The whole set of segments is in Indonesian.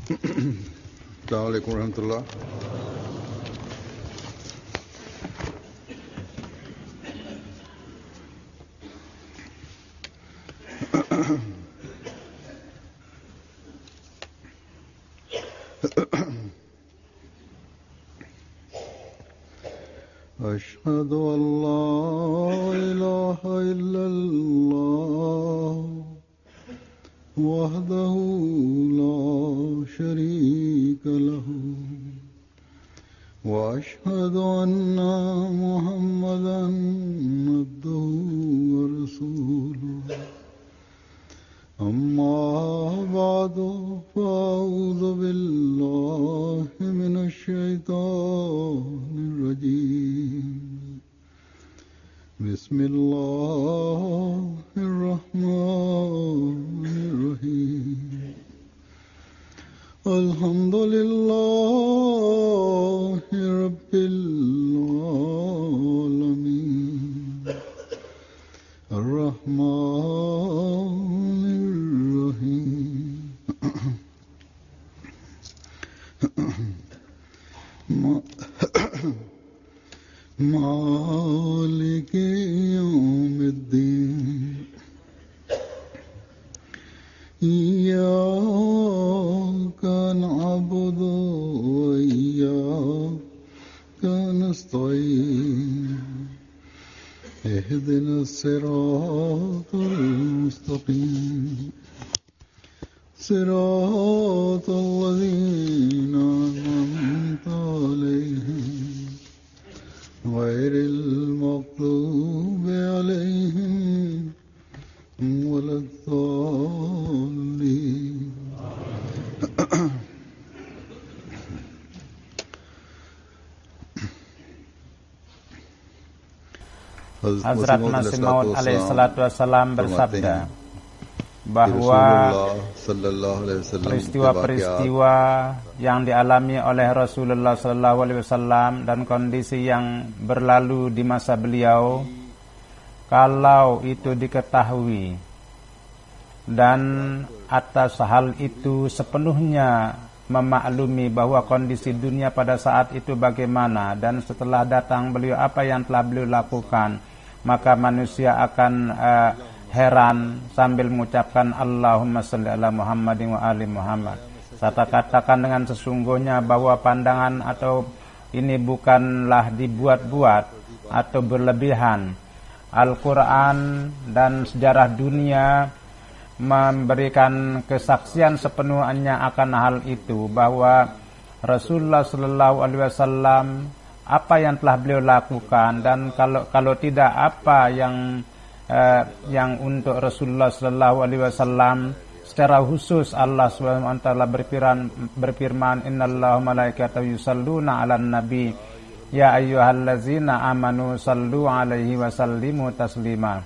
Assalamualaikum warahmatullahi. أشهد أن لا إله إلا الله وحده لا شريك له وأشهد أن محمدا عبده ورسوله أما بعد فأعوذ بالله من الشيطان الرجيم بسم الله الرحمن الرحيم الحمد لله رب العالمين الرحمن الرحيم مالك يوم الدين إياك نعبد وإياك نستعين اهدنا الصراط المستقيم صراط الذين أنعمت عليهم غير المغضوب عليهم ولا الضالين. Hazrat Masih Maud alaihissalatu wassalam bersabda bahwa peristiwa-peristiwa yang dialami oleh Rasulullah SAW dan kondisi yang berlalu di masa beliau, kalau itu diketahui dan atas hal itu sepenuhnya memaklumi bahwa kondisi dunia pada saat itu bagaimana, dan setelah datang beliau apa yang telah beliau lakukan, maka manusia akan heran sambil mengucapkan Allahumma sholli ala Muhammadin wa ali Muhammad. Saya katakan dengan sesungguhnya bahwa pandangan atau ini bukanlah dibuat-buat atau berlebihan. Al-Quran dan sejarah dunia memberikan kesaksian sepenuhnya akan hal itu, bahwa Rasulullah SAW apa yang telah beliau lakukan, dan kalau tidak apa yang untuk Rasulullah SAW secara khusus Allah SWT berfirman innallaha malaikatahu yusalluna 'alan nabi ya ayyuhallazina amanu sallu 'alaihi wa sallimu taslima,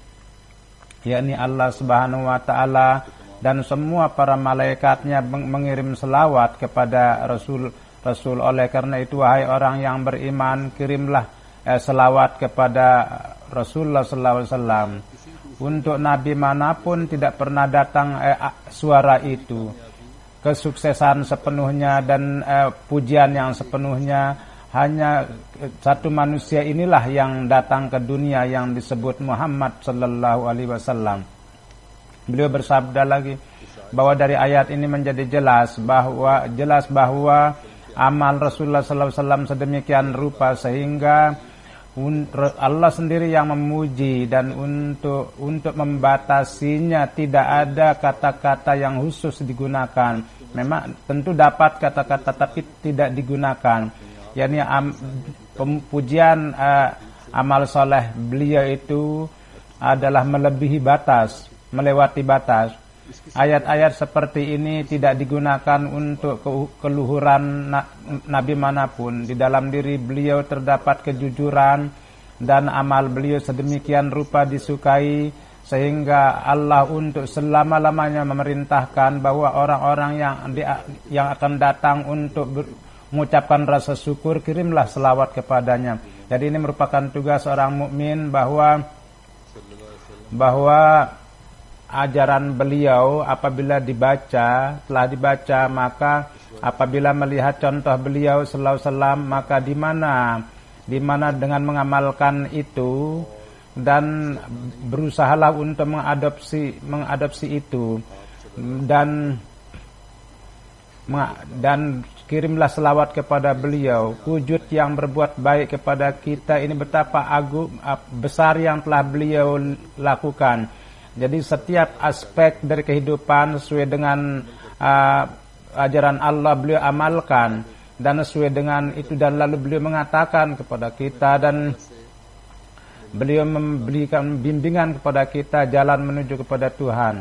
yakni Allah Subhanahu wa taala dan semua para malaikatnya mengirim selawat kepada Rasul. Oleh karena itu, wahai orang yang beriman, kirimlah selawat kepada Rasulullah SAW. Untuk nabi manapun tidak pernah datang suara itu. Kesuksesan sepenuhnya dan pujian yang sepenuhnya hanya satu manusia inilah yang datang ke dunia yang disebut Muhammad sallallahu alaihi wasallam. Beliau bersabda lagi bahwa dari ayat ini menjadi jelas bahwa amal Rasulullah sallallahu alaihi wasallam sedemikian rupa sehingga Allah sendiri yang memuji, dan untuk membatasinya tidak ada kata-kata yang khusus digunakan. Memang tentu dapat kata-kata tapi tidak digunakan. yakni pujian amal soleh beliau itu adalah melebihi batas, melewati batas. Ayat-ayat seperti ini tidak digunakan untuk keluhuran nabi manapun. Di dalam diri beliau terdapat kejujuran dan amal beliau sedemikian rupa disukai sehingga Allah untuk selama-lamanya memerintahkan bahwa orang-orang yang akan datang untuk mengucapkan rasa syukur, kirimlah selawat kepadanya. Jadi ini merupakan tugas seorang mukmin bahwa ajaran beliau apabila telah dibaca, maka apabila melihat contoh beliau sallallahu alaihi wasallam, maka di mana dengan mengamalkan itu dan berusahalah untuk mengadopsi itu dan kirimlah selawat kepada beliau. Wujud yang berbuat baik kepada kita ini betapa besar yang telah beliau lakukan. Jadi setiap aspek dari kehidupan sesuai dengan ajaran Allah beliau amalkan, dan sesuai dengan itu, dan lalu beliau mengatakan kepada kita dan beliau memberikan bimbingan kepada kita jalan menuju kepada Tuhan.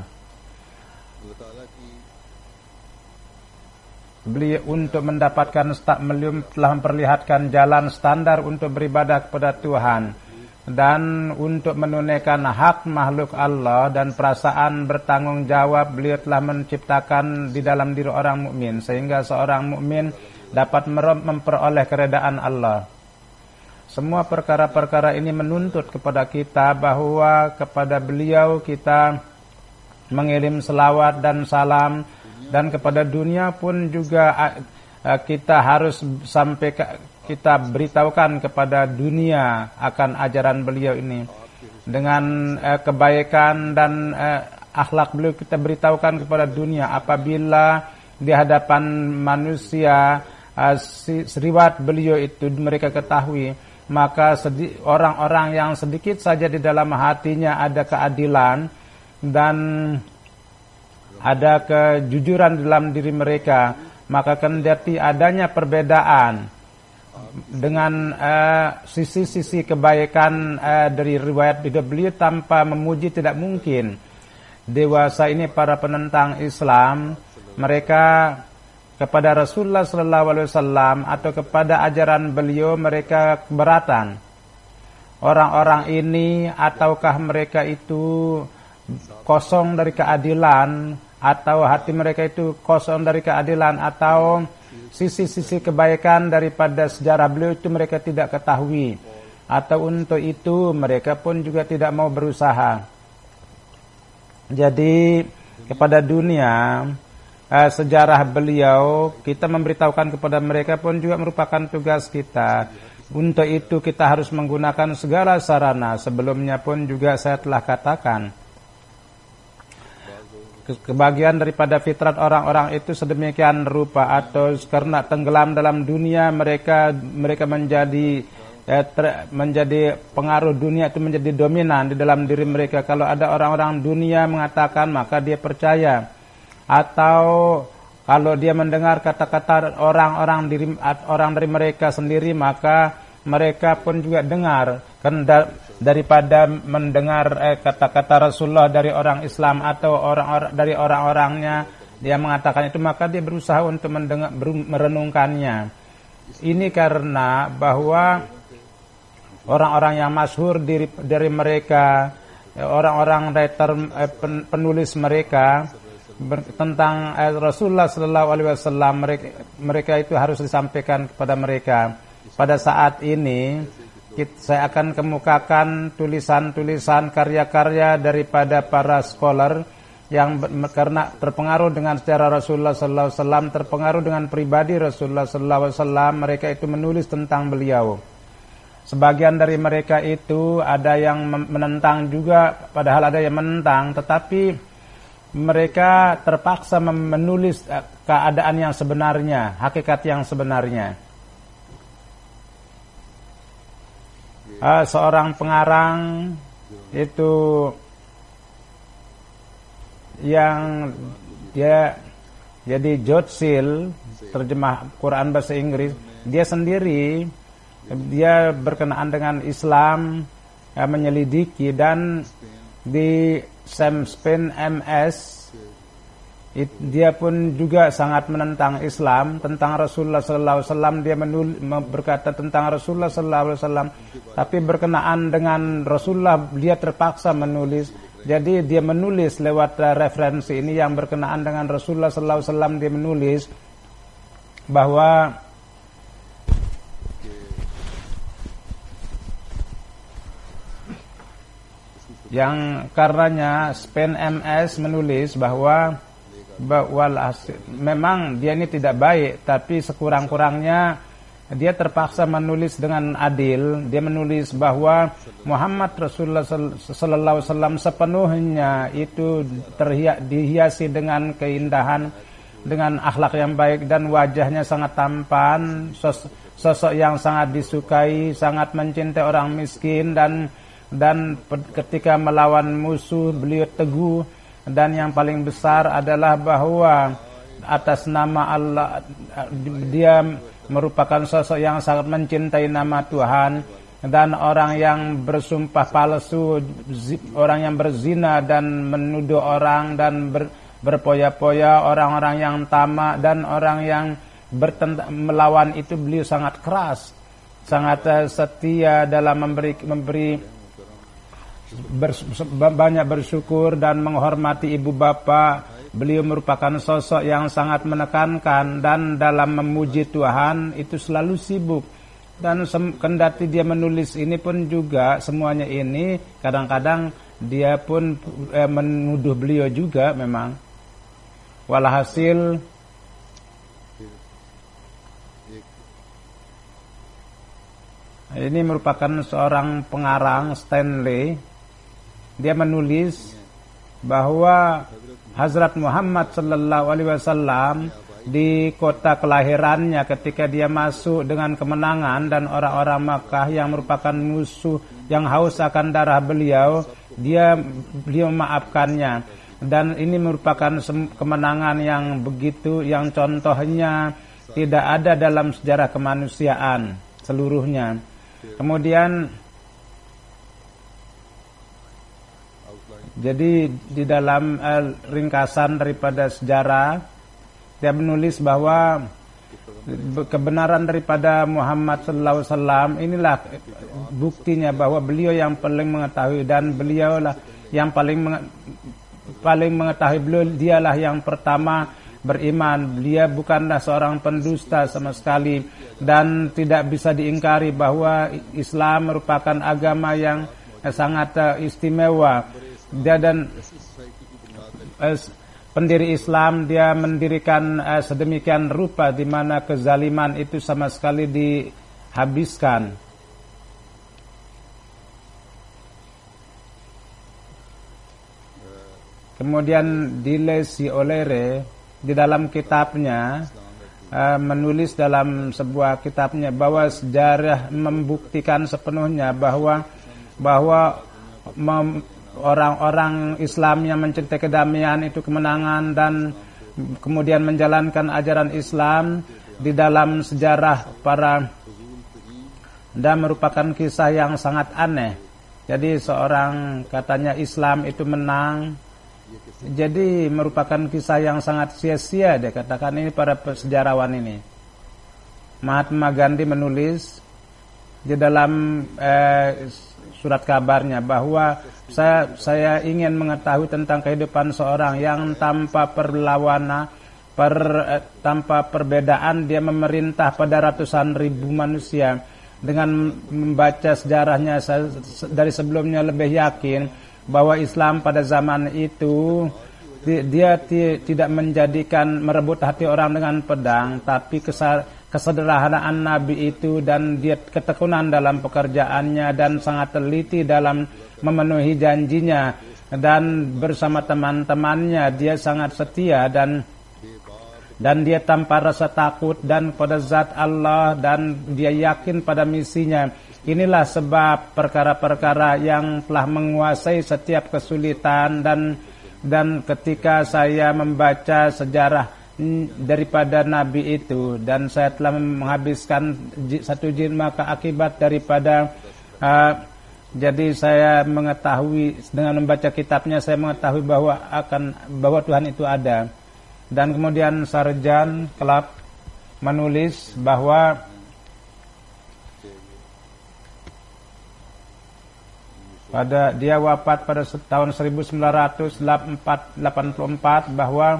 Beliau untuk mendapatkan beliau telah memperlihatkan jalan standar untuk beribadah kepada Tuhan dan untuk menunaikan hak makhluk Allah dan perasaan bertanggung jawab. Beliau telah menciptakan di dalam diri orang mukmin sehingga seorang mukmin dapat memperoleh keredaan Allah. Semua perkara-perkara ini menuntut kepada kita bahwa kepada beliau kita mengirim selawat dan salam, dan kepada dunia pun juga kita harus kita beritahukan kepada dunia akan ajaran beliau ini dengan kebaikan dan akhlak beliau. Kita beritahukan kepada dunia apabila di hadapan manusia riwayat beliau itu mereka ketahui, maka orang-orang yang sedikit saja di dalam hatinya ada keadilan dan ada kejujuran dalam diri mereka, maka kendati adanya perbedaan dengan sisi-sisi kebaikan dari riwayat hidup beliau tanpa memuji tidak mungkin. Dewasa ini para penentang Islam, mereka kepada Rasulullah sallallahu alaihi wasallam atau kepada ajaran beliau mereka keberatan. Orang-orang ini ataukah mereka itu kosong dari keadilan, atau hati mereka itu kosong dari keadilan, atau sisi-sisi kebaikan daripada sejarah beliau itu mereka tidak ketahui, atau untuk itu mereka pun juga tidak mau berusaha. Jadi kepada dunia sejarah beliau kita memberitahukan kepada mereka pun juga merupakan tugas kita. Untuk itu kita harus menggunakan segala sarana. Sebelumnya pun juga saya telah katakan, kebahagiaan daripada fitrat orang-orang itu sedemikian rupa, atau karena tenggelam dalam dunia mereka menjadi pengaruh dunia itu menjadi dominan di dalam diri mereka. Kalau ada orang-orang dunia mengatakan, maka dia percaya, atau kalau dia mendengar kata-kata orang dari mereka sendiri, maka mereka pun juga dengar. Daripada mendengar kata-kata Rasulullah dari orang Islam atau dari orang-orangnya dia mengatakan itu, maka dia berusaha untuk merenungkannya. Ini karena bahwa orang-orang yang masyhur dari mereka, orang-orang penulis mereka tentang Rasulullah sallallahu alaihi wasallam, mereka itu harus disampaikan kepada mereka. Pada saat ini saya akan kemukakan tulisan-tulisan karya-karya daripada para scholar yang karena terpengaruh dengan sejarah Rasulullah sallallahu alaihi wasallam, terpengaruh dengan pribadi Rasulullah sallallahu alaihi wasallam, mereka itu menulis tentang beliau. Sebagian dari mereka itu ada yang menentang juga, padahal ada yang menentang, tetapi mereka terpaksa menulis keadaan yang sebenarnya, hakikat yang sebenarnya. Seorang pengarang itu yang dia jadi George Seal, terjemah Quran bahasa Inggris, dia sendiri dia berkenaan dengan Islam, menyelidiki, dan di Sam Spin MS dia pun juga sangat menentang Islam, tentang Rasulullah sallallahu alaihi wasallam. Dia berkata tentang Rasulullah sallallahu alaihi wasallam, tapi berkenaan dengan Rasulullah dia terpaksa menulis. Jadi dia menulis lewat referensi ini yang berkenaan dengan Rasulullah sallallahu alaihi wasallam. Dia menulis bahwa yang karenanya Spain MS menulis bahwa memang dia ini tidak baik, tapi sekurang-kurangnya dia terpaksa menulis dengan adil. Dia menulis bahwa Muhammad Rasulullah sallallahu alaihi wasallam sepenuhnya itu dihiasi dengan keindahan, dengan akhlak yang baik, dan wajahnya sangat tampan, sosok yang sangat disukai, sangat mencintai orang miskin, dan ketika melawan musuh beliau teguh. Dan yang paling besar adalah bahwa atas nama Allah dia merupakan sosok yang sangat mencintai nama Tuhan. Dan orang yang bersumpah palsu, orang yang berzina dan menuduh orang dan berpoya-poya, orang-orang yang tamak dan orang yang melawan itu, beliau sangat keras, sangat setia dalam memberi banyak bersyukur dan menghormati ibu bapa. Beliau merupakan sosok yang sangat menekankan, dan dalam memuji Tuhan itu selalu sibuk. Dan kendati dia menulis ini pun juga, semuanya ini kadang-kadang dia pun menuduh beliau juga memang. Walhasil ini merupakan seorang pengarang, Stanley. Dia menulis bahwa Hazrat Muhammad sallallahu alaihi wasallam di kota kelahirannya, ketika dia masuk dengan kemenangan dan orang-orang Makkah yang merupakan musuh yang haus akan darah beliau memaafkannya. Dan ini merupakan kemenangan yang begitu, yang contohnya tidak ada dalam sejarah kemanusiaan seluruhnya. Kemudian jadi di dalam ringkasan daripada sejarah, dia menulis bahwa kebenaran daripada Muhammad sallallahu alaihi wasallam inilah buktinya bahwa beliau yang paling mengetahui, dan beliaulah yang paling mengetahui. Beliau dialah yang pertama beriman. Dia bukanlah seorang pendusta sama sekali, dan tidak bisa diingkari bahwa Islam merupakan agama yang sangat istimewa. Dia dan pendiri Islam, dia mendirikan sedemikian rupa di mana kezaliman itu sama sekali dihabiskan. Kemudian Dilesi Olere di dalam kitabnya menulis dalam sebuah kitabnya bahwa sejarah membuktikan sepenuhnya bahwa orang-orang Islam yang mencintai kedamaian itu kemenangan, dan kemudian menjalankan ajaran Islam di dalam sejarah dan merupakan kisah yang sangat aneh. Jadi seorang katanya Islam itu menang, jadi merupakan kisah yang sangat sia-sia, dia katakan ini para sejarawan ini. Mahatma Gandhi menulis di dalam surat kabarnya bahwa saya ingin mengetahui tentang kehidupan seorang yang tanpa perlawanan, tanpa perbedaan dia memerintah pada ratusan ribu manusia. Dengan membaca sejarahnya dari sebelumnya lebih yakin bahwa Islam pada zaman itu dia tidak merebut hati orang dengan pedang, tapi kesederhanaan Nabi itu, dan dia ketekunan dalam pekerjaannya dan sangat teliti dalam memenuhi janjinya, dan bersama teman-temannya dia sangat setia dan dia tanpa rasa takut dan pada zat Allah, dan dia yakin pada misinya. Inilah sebab perkara-perkara yang telah menguasai setiap kesulitan, dan ketika saya membaca sejarah daripada Nabi itu, dan saya telah menghabiskan satu jin, maka akibat daripada jadi saya mengetahui dengan membaca kitabnya, saya mengetahui bahwa Tuhan itu ada. Dan kemudian Sarjan Club menulis bahwa dia wafat pada tahun 1984 bahwa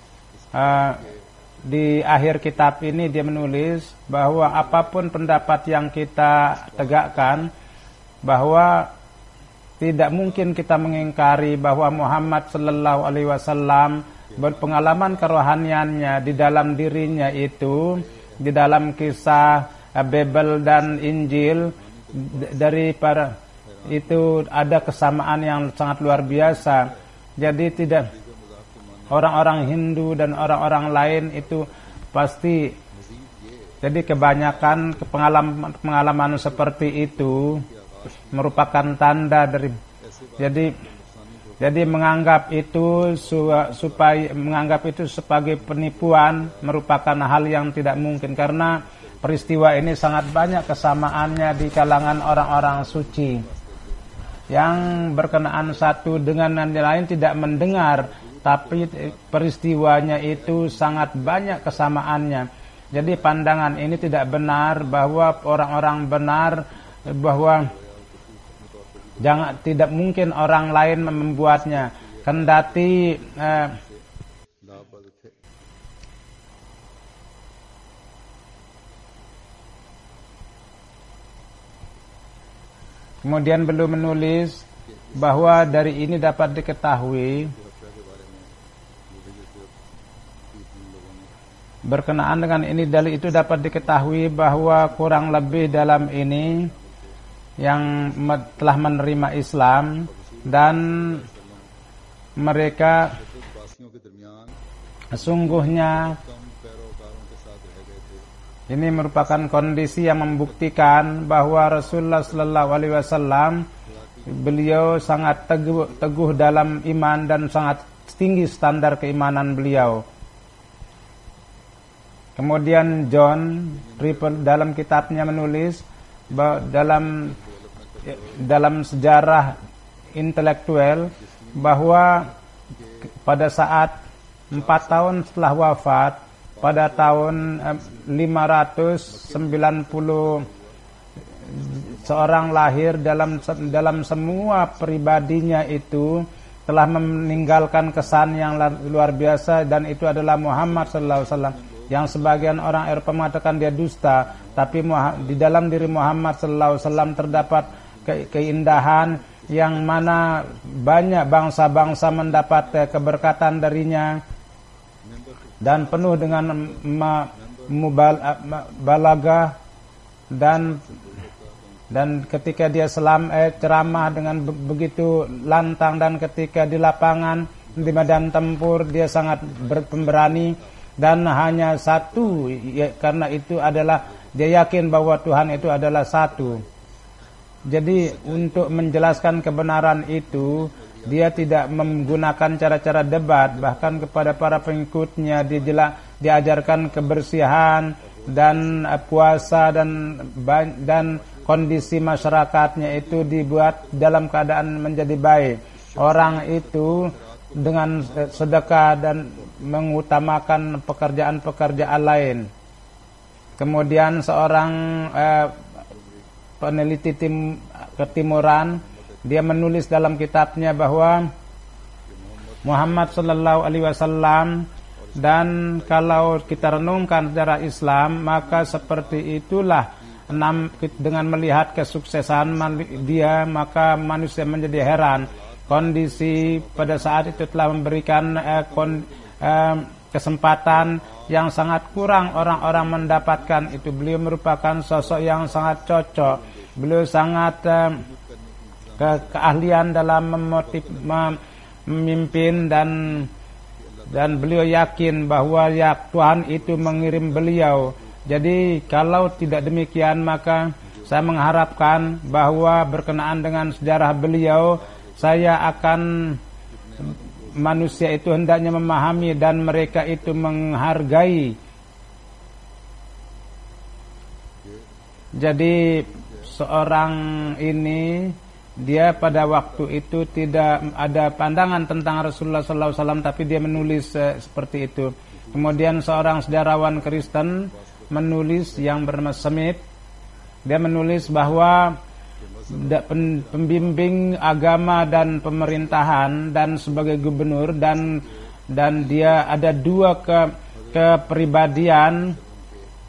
di akhir kitab ini dia menulis bahwa apapun pendapat yang kita tegakkan, bahwa tidak mungkin kita mengingkari bahwa Muhammad sallallahu alaihi wasallam berpengalaman kerohaniannya di dalam dirinya itu, di dalam kisah Bible dan Injil dari para itu ada kesamaan yang sangat luar biasa. Jadi tidak orang-orang Hindu dan orang-orang lain itu pasti, jadi kebanyakan pengalaman seperti itu merupakan tanda dari, jadi menganggap itu supaya menganggap itu sebagai penipuan merupakan hal yang tidak mungkin, karena peristiwa ini sangat banyak kesamaannya di kalangan orang-orang suci yang berkenaan satu dengan yang lain tidak mendengar, tapi peristiwanya itu sangat banyak kesamaannya. Jadi pandangan ini tidak benar bahwa orang-orang benar bahwa tidak mungkin orang lain membuatnya, kendati kemudian beliau menulis bahwa dari ini dapat diketahui berkenaan dengan ini, dari itu dapat diketahui bahwa kurang lebih dalam ini yang telah menerima Islam dan mereka sesungguhnya ini merupakan kondisi yang membuktikan bahwa Rasulullah sallallahu alaihi wasallam beliau sangat teguh dalam iman dan sangat tinggi standar keimanan beliau. Kemudian John Triple dalam kitabnya menulis bahwa dalam sejarah intelektual bahwa pada saat 4 tahun setelah wafat, pada tahun 590 seorang lahir dalam semua pribadinya itu telah meninggalkan kesan yang luar biasa, dan itu adalah Muhammad sallallahu alaihi wasallam, yang sebagian orang Eropa mengatakan dia dusta, tapi di dalam diri Muhammad sallallahu alaihi wasallam terdapat keindahan yang mana banyak bangsa-bangsa mendapat keberkatan darinya, dan penuh dengan mubalagah dan ketika dia ceramah dengan begitu lantang, dan ketika di lapangan di medan tempur dia sangat pemberani, dan hanya satu karena itu adalah dia yakin bahwa Tuhan itu adalah satu. Jadi untuk menjelaskan kebenaran itu dia tidak menggunakan cara-cara debat, bahkan kepada para pengikutnya diajarkan kebersihan dan puasa dan kondisi masyarakatnya itu dibuat dalam keadaan menjadi baik. Orang itu dengan sedekah dan mengutamakan pekerjaan-pekerjaan lain. Kemudian seorang peneliti ketimuran, dia menulis dalam kitabnya bahwa Muhammad sallallahu alaihi wasallam, dan kalau kita renungkan sejarah Islam, maka seperti itulah dengan melihat kesuksesan dia, maka manusia menjadi heran. Kondisi pada saat itu telah memberikan kesempatan yang sangat kurang orang-orang mendapatkan itu. Beliau merupakan sosok yang sangat cocok. Beliau sangat keahlian dalam memimpin, dan beliau yakin bahwa Tuhan itu mengirim beliau. Jadi kalau tidak demikian, maka saya mengharapkan bahwa berkenaan dengan sejarah beliau, saya akan manusia itu hendaknya memahami dan mereka itu menghargai. Jadi seorang ini, dia pada waktu itu tidak ada pandangan tentang Rasulullah SAW, tapi dia menulis seperti itu. Kemudian seorang sejarawan Kristen menulis yang bernama Smith, dia menulis bahwa pembimbing agama dan pemerintahan dan sebagai gubernur, dan dia ada dua kepribadian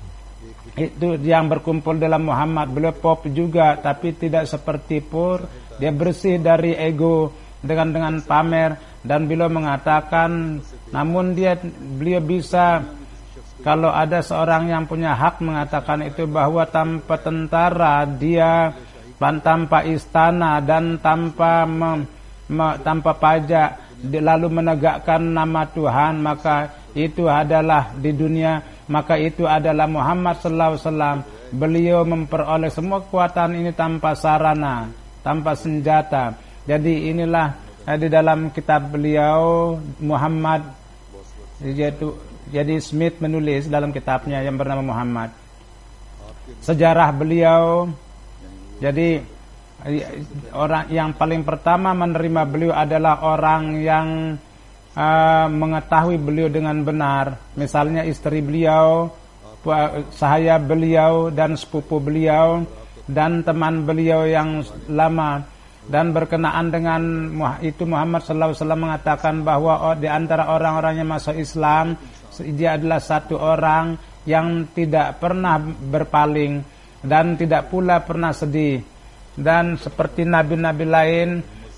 itu yang berkumpul dalam Muhammad. Beliau pop juga, tapi tidak seperti Pur, dia bersih dari ego dengan pamer, dan beliau mengatakan, namun beliau bisa, kalau ada seorang yang punya hak mengatakan itu, bahwa tanpa tentara dia, tanpa istana dan tanpa pajak, lalu menegakkan nama Tuhan, maka itu adalah di dunia, maka itu adalah Muhammad sallallahu alaihi wasallam. Beliau memperoleh semua kekuatan ini tanpa sarana, tanpa senjata. Jadi inilah di dalam kitab beliau Muhammad, yaitu jadi Smith menulis dalam kitabnya yang bernama Muhammad, sejarah beliau. Jadi orang yang paling pertama menerima beliau adalah orang yang mengetahui beliau dengan benar. Misalnya istri beliau, sahaya beliau, dan sepupu beliau, dan teman beliau yang lama. Dan berkenaan dengan itu, Muhammad sallallahu alaihi wasallam mengatakan bahwa di antara orang-orang yang masuk Islam, dia adalah satu orang yang tidak pernah berpaling dan tidak pula pernah sedih. Dan seperti nabi-nabi lain,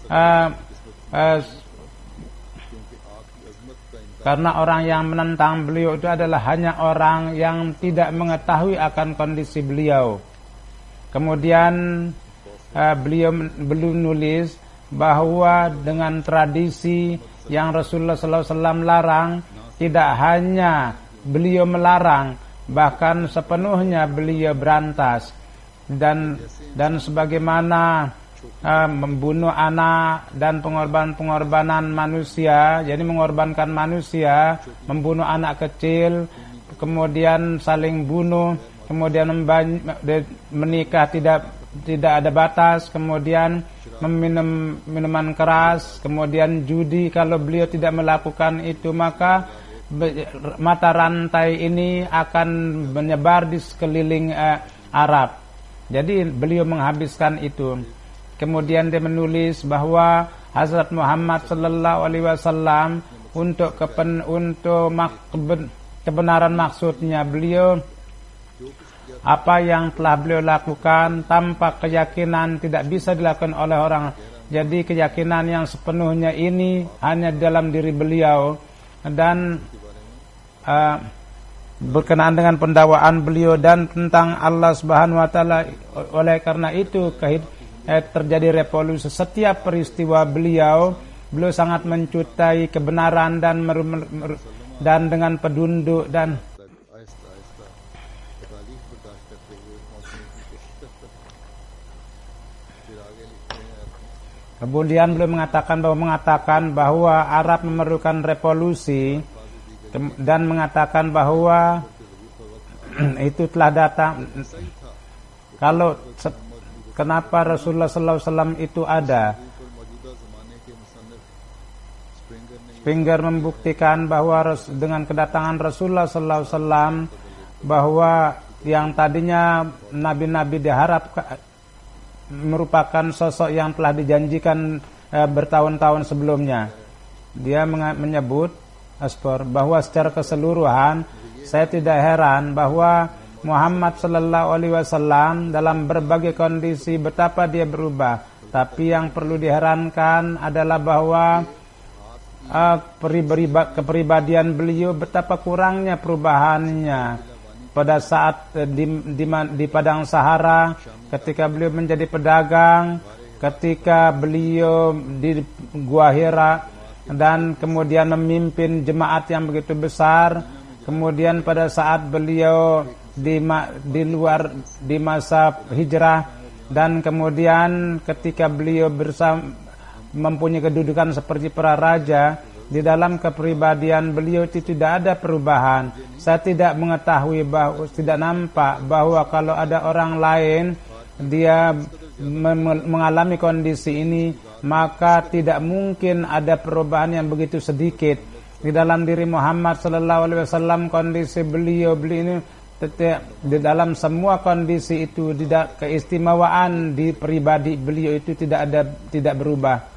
karena orang yang menentang beliau itu adalah hanya orang yang tidak mengetahui akan kondisi beliau. Kemudian beliau belum nulis bahwa dengan tradisi yang Rasulullah SAW larang, tidak hanya beliau melarang, bahkan sepenuhnya beliau berantas. Dan sebagaimana membunuh anak dan pengorbanan manusia, jadi mengorbankan manusia, membunuh anak kecil, kemudian saling bunuh, kemudian menikah tidak ada batas, kemudian meminum minuman keras, kemudian judi. Kalau beliau tidak melakukan itu, maka mata rantai ini akan menyebar di sekeliling Arab. Jadi beliau menghabiskan itu. Kemudian dia menulis bahwa Hazrat Muhammad sallallahu alaihi wasallam untuk kebenaran maksudnya, beliau apa yang telah beliau lakukan tanpa keyakinan tidak bisa dilakukan oleh orang. Jadi keyakinan yang sepenuhnya ini hanya dalam diri beliau. Dan berkenaan dengan pendakwaan beliau dan tentang Allah Subhanahu wa taala, oleh karena itu terjadi revolusi. Setiap peristiwa beliau sangat mencintai kebenaran dan dengan pedunduk. Dan kemudian beliau mengatakan bahwa Arab memerlukan revolusi, dan mengatakan bahwa itu telah datang. Kalau kenapa Rasulullah sallallahu alaihi wasallam itu ada? Springer membuktikan bahwa dengan kedatangan Rasulullah sallallahu alaihi wasallam, bahwa yang tadinya nabi-nabi diharapkan merupakan sosok yang telah dijanjikan bertahun-tahun sebelumnya. Dia menyebut bahwa secara keseluruhan, saya tidak heran bahwa Muhammad sallallahu alaihi wasallam dalam berbagai kondisi betapa dia berubah. Tapi yang perlu diherankan adalah bahwa kepribadian beliau betapa kurangnya perubahannya. Pada saat di Padang Sahara, ketika beliau menjadi pedagang, ketika beliau di Gua Hira, dan kemudian memimpin jemaat yang begitu besar. Kemudian pada saat beliau di luar di masa hijrah, dan kemudian ketika beliau mempunyai kedudukan seperti para raja, di dalam kepribadian beliau itu tidak ada perubahan. Saya tidak mengetahui tidak nampak bahwa kalau ada orang lain dia mengalami kondisi ini, maka tidak mungkin ada perubahan yang begitu sedikit. Di dalam diri Muhammad sallallahu alaihi wasallam, kondisi beliau ini di dalam semua kondisi itu, keistimewaan di pribadi beliau itu tidak berubah.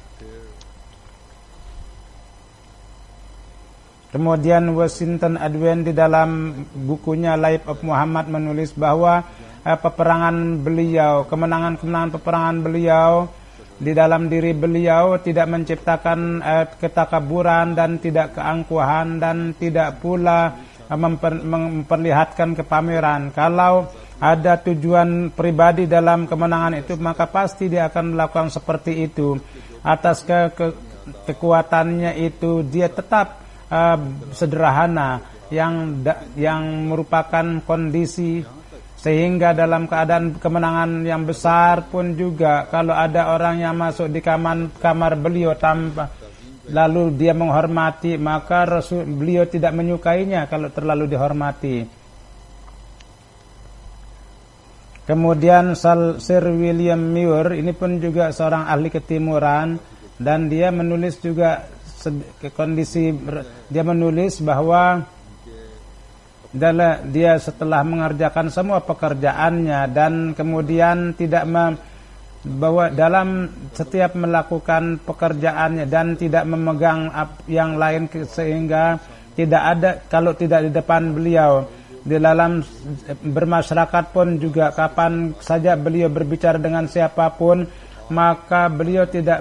Kemudian Washington Adwen di dalam bukunya Life of Muhammad menulis bahwa kemenangan peperangan beliau di dalam diri beliau tidak menciptakan ketakaburan dan tidak keangkuhan dan tidak pula memperlihatkan kepameran. Kalau ada tujuan pribadi dalam kemenangan itu, maka pasti dia akan melakukan seperti itu. Atas kekuatannya itu dia tetap sederhana yang merupakan kondisi, sehingga dalam keadaan kemenangan yang besar pun juga kalau ada orang yang masuk di kamar beliau tanpa lalu dia menghormati, maka beliau tidak menyukainya kalau terlalu dihormati. Kemudian Sir William Muir ini pun juga seorang ahli ketimuran, dan dia menulis juga dia menulis bahwa dia setelah mengerjakan semua pekerjaannya dan kemudian tidak bahwa dalam setiap melakukan pekerjaannya dan tidak memegang yang lain, sehingga tidak ada kalau tidak di depan beliau di dalam bermasyarakat pun juga kapan saja beliau berbicara dengan siapapun, maka beliau tidak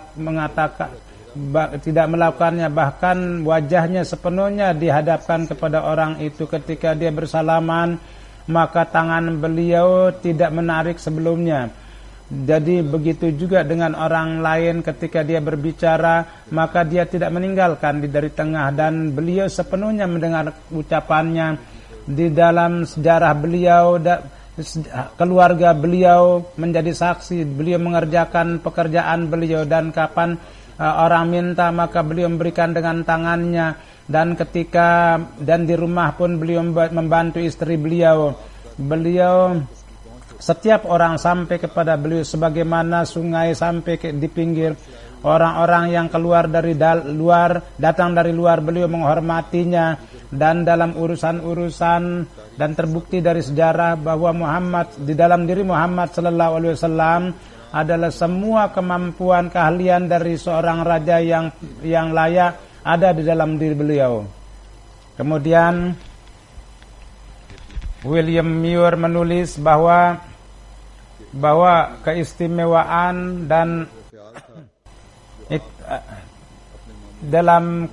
melakukannya, bahkan wajahnya sepenuhnya dihadapkan kepada orang itu. Ketika dia bersalaman, maka tangan beliau tidak menarik sebelumnya. Jadi begitu juga dengan orang lain, ketika dia berbicara, maka dia tidak meninggalkan dari tengah, dan beliau sepenuhnya mendengar ucapannya. Di dalam sejarah beliau, keluarga beliau menjadi saksi, beliau mengerjakan pekerjaan beliau, dan kapan orang minta maka beliau memberikan dengan tangannya, dan di rumah pun beliau membantu istri beliau. Setiap orang sampai kepada beliau sebagaimana sungai sampai di pinggir. Orang-orang yang keluar dari datang dari luar, beliau menghormatinya. Dan dalam urusan-urusan, dan terbukti dari sejarah bahwa di dalam diri Muhammad sallallahu alaihi wasallam adalah semua kemampuan keahlian dari seorang raja yang layak ada di dalam diri beliau. Kemudian William Muir menulis bahwa keistimewaan dan dalam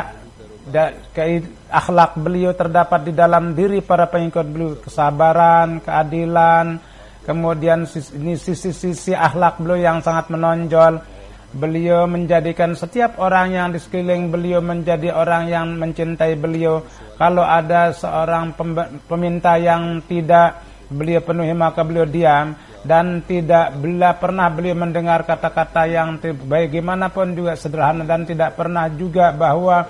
akhlak beliau terdapat di dalam diri para pengikut beliau, kesabaran, keadilan. Kemudian ini sisi-sisi akhlak beliau yang sangat menonjol. Beliau menjadikan setiap orang yang di sekeliling beliau menjadi orang yang mencintai beliau. Kalau ada seorang peminta yang tidak beliau penuhi, maka beliau diam. Dan tidak pernah beliau mendengar kata-kata yang bagaimanapun juga sederhana, dan tidak pernah juga bahwa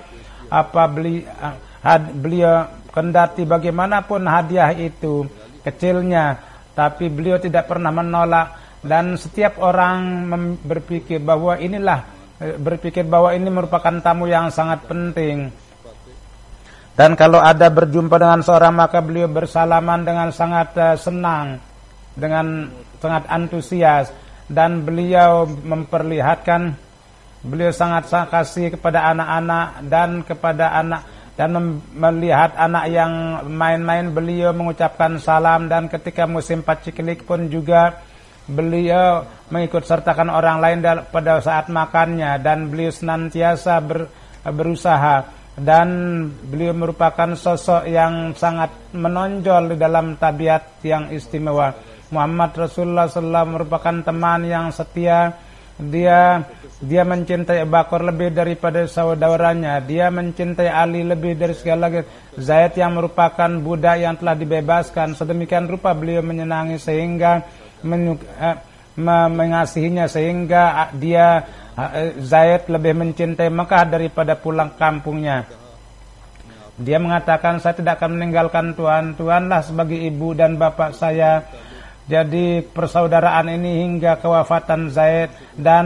beliau kendati bagaimanapun hadiah itu kecilnya, tapi beliau tidak pernah menolak. Dan setiap orang berpikir bahwa ini merupakan tamu yang sangat penting. Dan kalau ada berjumpa dengan seorang, maka beliau bersalaman dengan sangat senang, dengan sangat antusias, dan beliau memperlihatkan beliau sangat kasih kepada anak-anak dan melihat anak yang main-main, beliau mengucapkan salam. Dan ketika musim paciklik pun juga beliau mengikut sertakan orang lain pada saat makannya, dan beliau senantiasa berusaha. Dan beliau merupakan sosok yang sangat menonjol di dalam tabiat yang istimewa. Muhammad Rasulullah SAW merupakan teman yang setia. Dia mencintai Abu Bakar lebih daripada saudaranya. Dia mencintai Ali lebih dari segala lagi. Zaid yang merupakan budak yang telah dibebaskan, sedemikian rupa beliau menyenangi sehingga mengasihinya, sehingga Zaid lebih mencintai Mekah daripada pulang kampungnya. Dia mengatakan, saya tidak akan meninggalkan Tuhanlah sebagai ibu dan bapak saya. Jadi persaudaraan ini hingga kewafatan Zaid, dan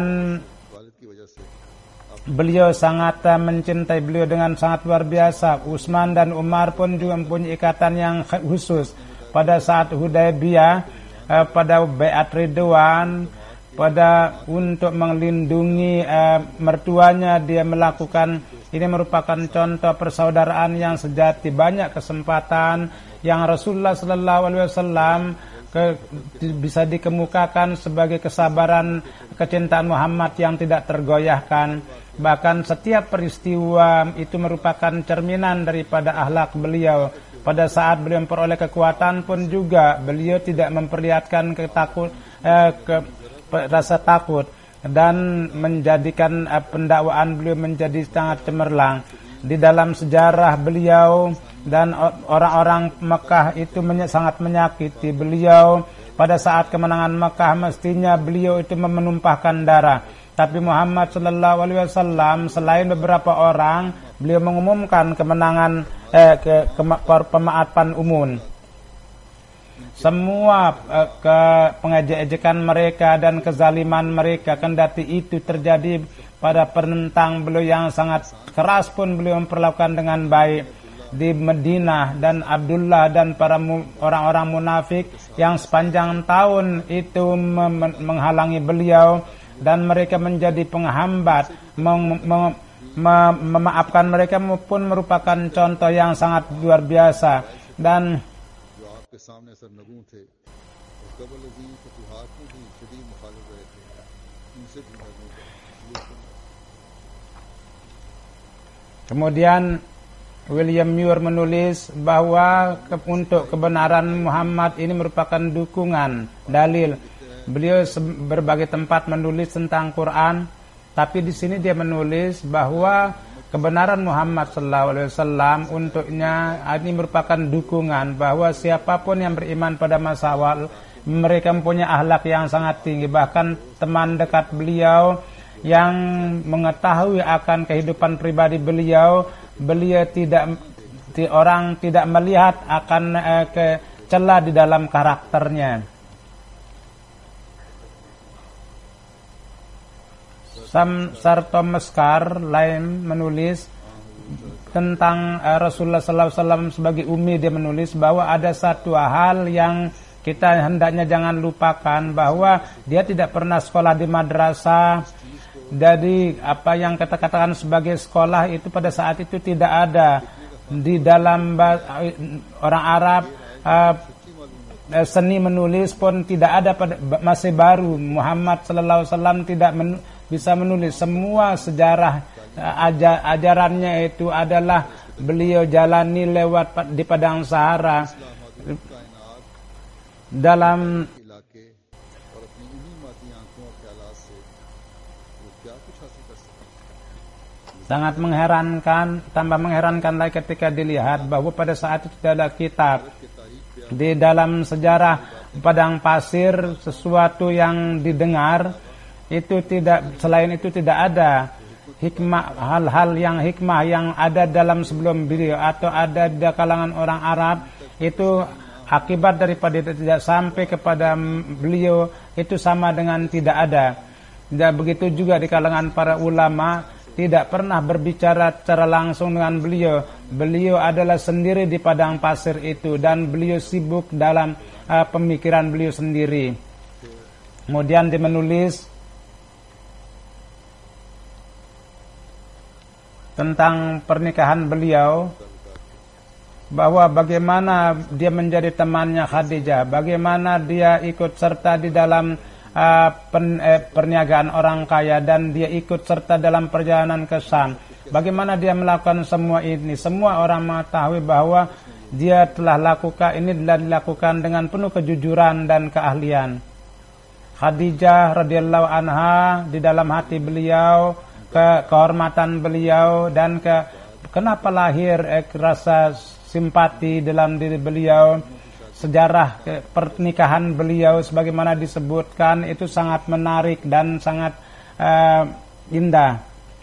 beliau sangat mencintai beliau dengan sangat luar biasa. Utsman dan Umar pun juga mempunyai ikatan yang khusus. Pada saat Hudaybiyah, pada Bai'at Ridwan, untuk melindungi mertuanya, dia melakukan ini merupakan contoh persaudaraan yang sejati. Banyak kesempatan yang Rasulullah sallallahu alaihi wasallam bisa dikemukakan sebagai kesabaran kecintaan Muhammad yang tidak tergoyahkan. Bahkan setiap peristiwa itu merupakan cerminan daripada akhlak beliau. Pada saat beliau memperoleh kekuatan pun juga beliau tidak memperlihatkan rasa takut dan menjadikan pendakwaan beliau menjadi sangat cemerlang. Di dalam sejarah beliau dan orang-orang Mekah itu sangat menyakiti beliau. Pada saat kemenangan Mekah mestinya beliau itu menumpahkan darah. Tapi Muhammad sallallahu alaihi wasallam selain beberapa orang, beliau mengumumkan kemenangan pemaafan umum. Semua pengejek-ejekan mereka dan kezaliman mereka, kendati itu terjadi pada penentang beliau yang sangat keras pun beliau memperlakukan dengan baik di Madinah. Dan Abdullah dan para orang-orang munafik yang sepanjang tahun itu menghalangi beliau dan mereka menjadi penghambat, memaafkan mereka pun merupakan contoh yang sangat luar biasa. Dan kemudian William Muir menulis bahwa untuk kebenaran Muhammad ini merupakan dukungan, dalil. Beliau berbagai tempat menulis tentang Quran, tapi di sini dia menulis bahwa kebenaran Muhammad SAW untuknya ini merupakan dukungan, bahwa siapapun yang beriman pada masa awal mereka mempunyai akhlak yang sangat tinggi. Bahkan teman dekat beliau yang mengetahui akan kehidupan pribadi beliau orang tidak melihat akan celah di dalam karakternya. Sir Thomas Carr lain menulis tentang Rasulullah SAW sebagai ummi. Dia menulis bahwa ada satu hal yang kita hendaknya jangan lupakan, bahwa dia tidak pernah sekolah di madrasah. Jadi apa yang kita katakan sebagai sekolah itu pada saat itu tidak ada di dalam orang Arab. Seni menulis pun tidak ada, masih baru. Muhammad SAW tidak bisa menulis. Semua sejarah ajarannya itu adalah beliau jalani lewat di padang Sahara dalam sangat mengherankan. Tambah mengherankan lagi ketika dilihat bahwa pada saat itu tidak ada kitab. Di dalam sejarah padang pasir, sesuatu yang didengar itu tidak, selain itu tidak ada hikmah, hal-hal yang hikmah yang ada dalam sebelum beliau atau ada di kalangan orang Arab, itu akibat daripada tidak sampai kepada beliau itu sama dengan tidak ada. Dan begitu juga di kalangan para ulama tidak pernah berbicara secara langsung dengan beliau. Beliau adalah sendiri di padang pasir itu dan beliau sibuk dalam pemikiran beliau sendiri. Kemudian dia menulis tentang pernikahan beliau, bahwa bagaimana dia menjadi temannya Khadijah, bagaimana dia ikut serta di dalam perniagaan orang kaya dan dia ikut serta dalam perjalanan ke Syam. Bagaimana dia melakukan semua ini? Semua orang mengetahui bahwa dia telah lakukan ini, telah dilakukan dengan penuh kejujuran dan keahlian. Khadijah radhiyallahu anha di dalam hati beliau, kehormatan beliau dan kenapa lahir rasa simpati dalam diri beliau. Sejarah pernikahan beliau sebagaimana disebutkan itu sangat menarik dan sangat indah.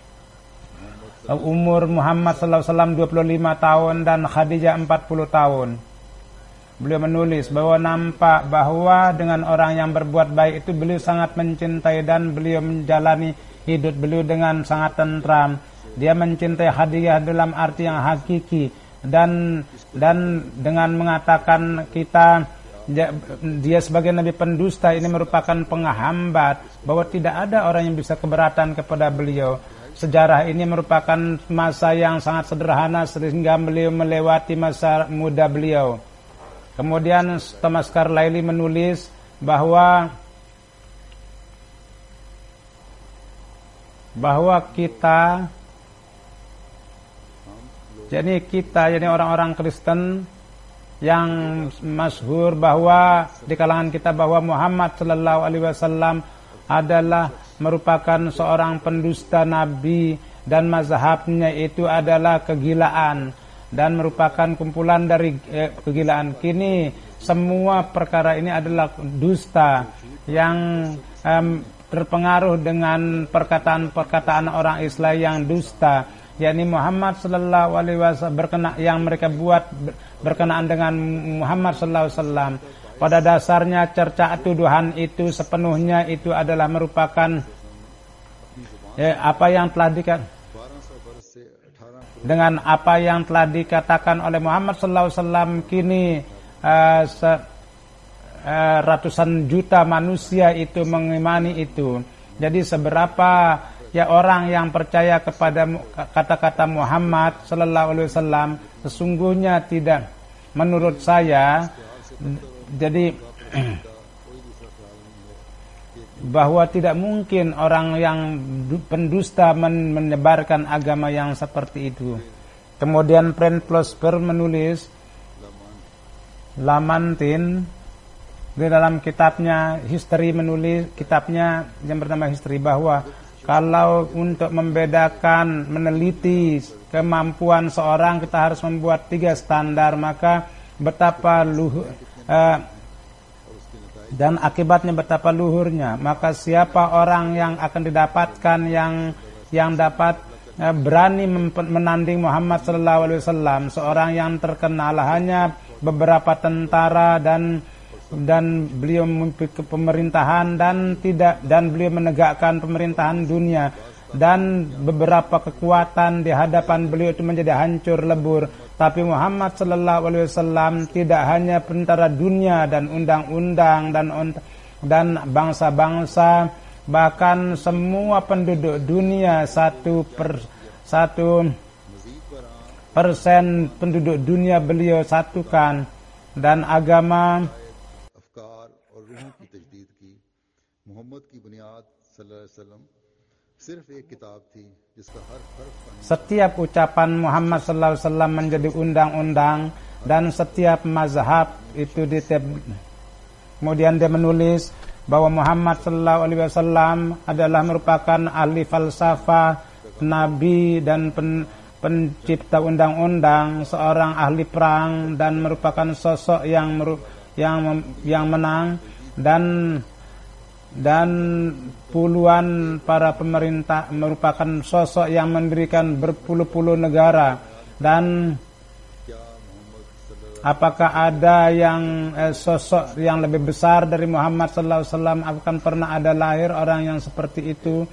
Umur Muhammad SAW 25 tahun dan Khadijah 40 tahun. Beliau menulis bahwa nampak bahwa dengan orang yang berbuat baik itu beliau sangat mencintai dan beliau menjalani hidup beliau dengan sangat tentram. Dia mencintai Khadijah dalam arti yang hakiki. Dan dengan mengatakan dia sebagai nabi pendusta ini merupakan penghambat, bahwa tidak ada orang yang bisa keberatan kepada beliau. Sejarah ini merupakan masa yang sangat sederhana sehingga beliau melewati masa muda beliau. Kemudian Thomas Carlyle menulis bahwa kita, jadi orang-orang Kristen yang masyhur bahwa di kalangan kita bahwa Muhammad sallallahu alaihi wasallam adalah merupakan seorang pendusta nabi dan mazhabnya itu adalah kegilaan dan merupakan kumpulan dari kegilaan. Kini semua perkara ini adalah dusta yang terpengaruh dengan perkataan-perkataan orang Islam yang dusta, yakni Muhammad sallallahu alaihi wasallam yang mereka buat berkenaan dengan Muhammad sallallahu alaihi wasallam. Pada dasarnya cerca tuduhan itu sepenuhnya itu adalah merupakan apa yang telah dengan apa yang telah dikatakan oleh Muhammad sallallahu alaihi wasallam. Kini ratusan juta manusia itu mengimani itu. Jadi seberapa orang yang percaya kepada kata-kata Muhammad sallallahu alaihi wasallam, sesungguhnya tidak, menurut saya, jadi bahwa tidak mungkin orang yang pendusta menyebarkan agama yang seperti itu. Kemudian Frank Prosper menulis Lamantin di dalam kitabnya History, menulis kitabnya yang bernama History, bahwa kalau untuk membedakan, meneliti kemampuan seorang, kita harus membuat 3 standar, maka betapa luhur dan akibatnya betapa luhurnya. Maka siapa orang yang akan didapatkan yang dapat berani menanding Muhammad sallallahu alaihi wasallam, seorang yang terkenal hanya beberapa tentara dan beliau memimpin pemerintahan dan beliau menegakkan pemerintahan dunia, dan beberapa kekuatan di hadapan beliau itu menjadi hancur lebur. Tapi Muhammad sallallahu alaihi wasallam tidak hanya tentara dunia dan undang-undang dan bangsa-bangsa, bahkan semua penduduk dunia 1% penduduk dunia beliau satukan, dan agama setiap ucapan Muhammad sallallahu alaihi wasallam menjadi undang-undang, dan setiap mazhab itu kemudian dia menulis bahwa Muhammad sallallahu alaihi wasallam adalah merupakan ahli falsafah, nabi dan pencipta undang-undang, seorang ahli perang, dan merupakan sosok yang menang, dan puluhan para pemerintah, merupakan sosok yang mendirikan berpuluh-puluh negara. Dan apakah ada yang sosok yang lebih besar dari Muhammad sallallahu alaihi wasallam? Akan pernah ada lahir orang yang seperti itu?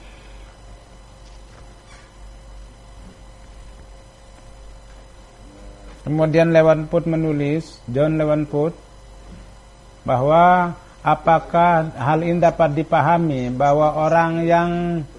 Kemudian John Lewenput bahwa apakah hal ini dapat dipahami bahwa orang yang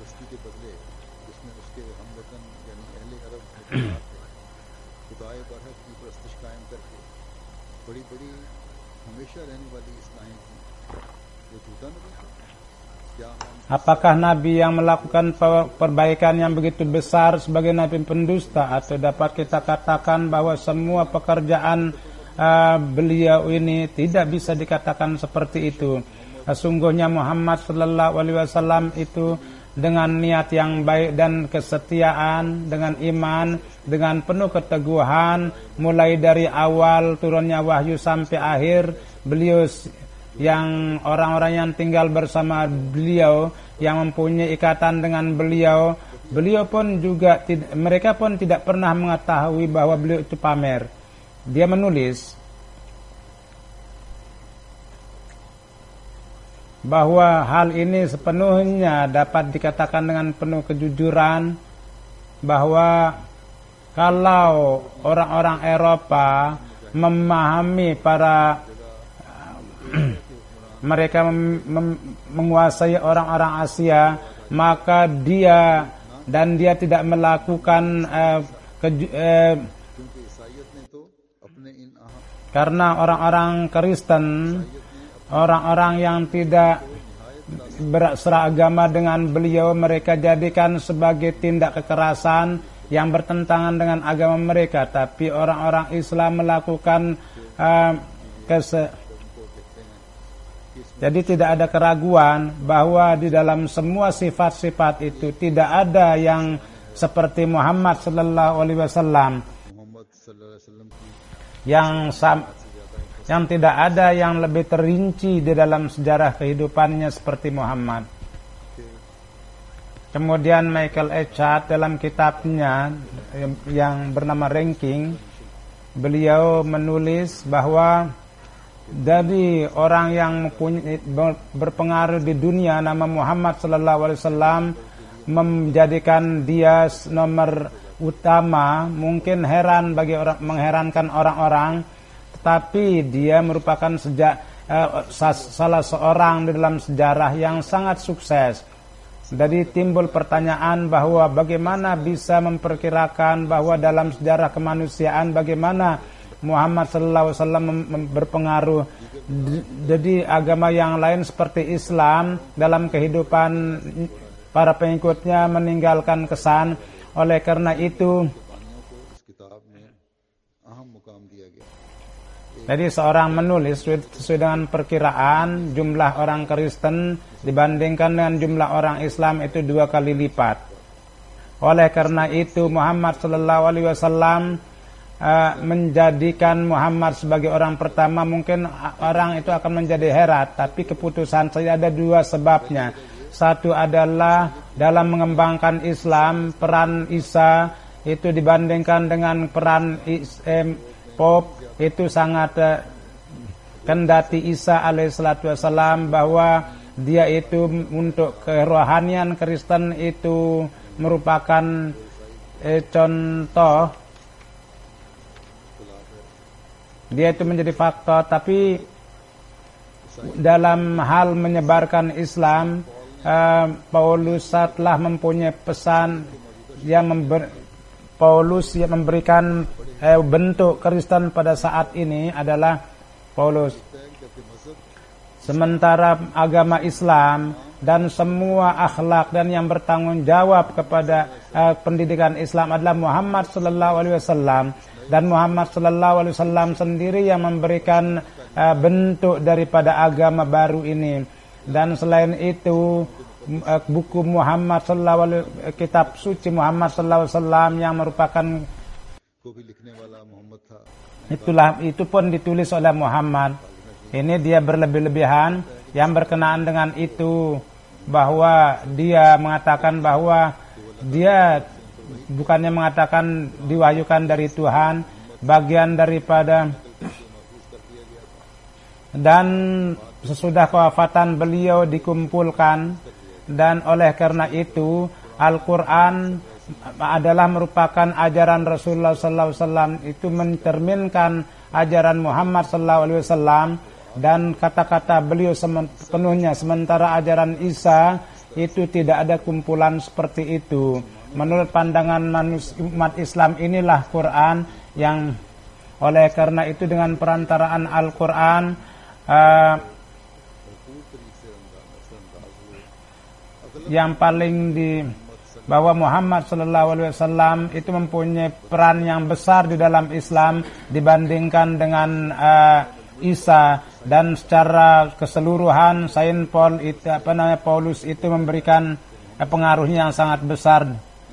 apakah nabi yang melakukan perbaikan yang begitu besar sebagai nabi pendusta, atau dapat kita katakan bahwa semua pekerjaan beliau ini tidak bisa dikatakan seperti itu? Sesungguhnya Muhammad sallallahu alaihi wasallam itu dengan niat yang baik dan kesetiaan, dengan iman, dengan penuh keteguhan, mulai dari awal turunnya wahyu sampai akhir, beliau yang orang-orang yang tinggal bersama beliau, yang mempunyai ikatan dengan beliau pun juga mereka pun tidak pernah mengetahui bahwa beliau itu pamer. Dia menulis bahwa hal ini sepenuhnya dapat dikatakan dengan penuh kejujuran, bahwa kalau orang-orang Eropa memahami mereka menguasai orang-orang Asia, maka dia tidak melakukan Karena orang-orang Kristen, orang-orang yang tidak seragama dengan beliau, mereka jadikan sebagai tindak kekerasan yang bertentangan dengan agama mereka. Tapi orang-orang Islam melakukan jadi tidak ada keraguan bahwa di dalam semua sifat-sifat itu tidak ada yang seperti Muhammad sallallahu alaihi wasallam, yang tidak ada yang lebih terinci di dalam sejarah kehidupannya seperti Muhammad. Kemudian Michael Eckhart dalam kitabnya yang bernama Ranking, beliau menulis bahwa dari orang yang berpengaruh di dunia nama Muhammad sallallahu alaihi wasallam menjadikan dia nomor utama. Mungkin mengherankan orang-orang, tetapi dia merupakan salah seorang di dalam sejarah yang sangat sukses. Jadi timbul pertanyaan bahwa bagaimana bisa memperkirakan bahwa dalam sejarah kemanusiaan bagaimana Muhammad sallallahu alaihi wasallam berpengaruh. Jadi agama yang lain seperti Islam dalam kehidupan para pengikutnya meninggalkan kesan. Oleh karena itu, jadi seorang menulis sesuai dengan perkiraan jumlah orang Kristen dibandingkan dengan jumlah orang Islam itu 2 kali lipat. Oleh karena itu Muhammad sallallahu alaihi wasallam menjadikan Muhammad sebagai orang pertama. Mungkin orang itu akan menjadi heran, tapi keputusan saya ada 2 sebabnya. Satu adalah dalam mengembangkan Islam, peran Isa itu dibandingkan dengan peran Pope itu sangat kendati Isa alaihissalatu wassalam bahwa dia itu untuk kerohanian Kristen itu merupakan contoh. Dia itu menjadi faktor, tapi dalam hal menyebarkan Islam, Paulus telah mempunyai pesan yang Paulus yang memberikan bentuk Kristen pada saat ini adalah Paulus. Sementara agama Islam dan semua akhlak dan yang bertanggung jawab kepada pendidikan Islam adalah Muhammad sallallahu alaihi wasallam. Dan Muhammad sallallahu alaihi wasallam sendiri yang memberikan bentuk daripada agama baru ini. Dan selain itu buku Muhammad sallallahu alaihi kitab suci Muhammad sallallahu alaihi wasallam yang merupakan itu pun ditulis oleh Muhammad. Ini dia berlebih-lebihan yang berkenaan dengan itu, bahwa dia mengatakan bahwa dia bukannya mengatakan diwahyukan dari Tuhan, bagian daripada, dan sesudah kewafatan beliau dikumpulkan. Dan oleh karena itu Al-Quran adalah merupakan ajaran Rasulullah sallallahu alaihi wasallam, itu mencerminkan ajaran Muhammad sallallahu alaihi wasallam dan kata-kata beliau sepenuhnya. Sementara ajaran Isa itu tidak ada kumpulan seperti itu. Menurut pandangan umat Islam inilah Quran yang, oleh karena itu dengan perantaraan Al-Quran yang paling bahwa Muhammad sallallahu alaihi wasallam itu mempunyai peran yang besar di dalam Islam dibandingkan dengan Isa. Dan secara keseluruhan Saint Paul itu Paulus itu memberikan pengaruhnya yang sangat besar.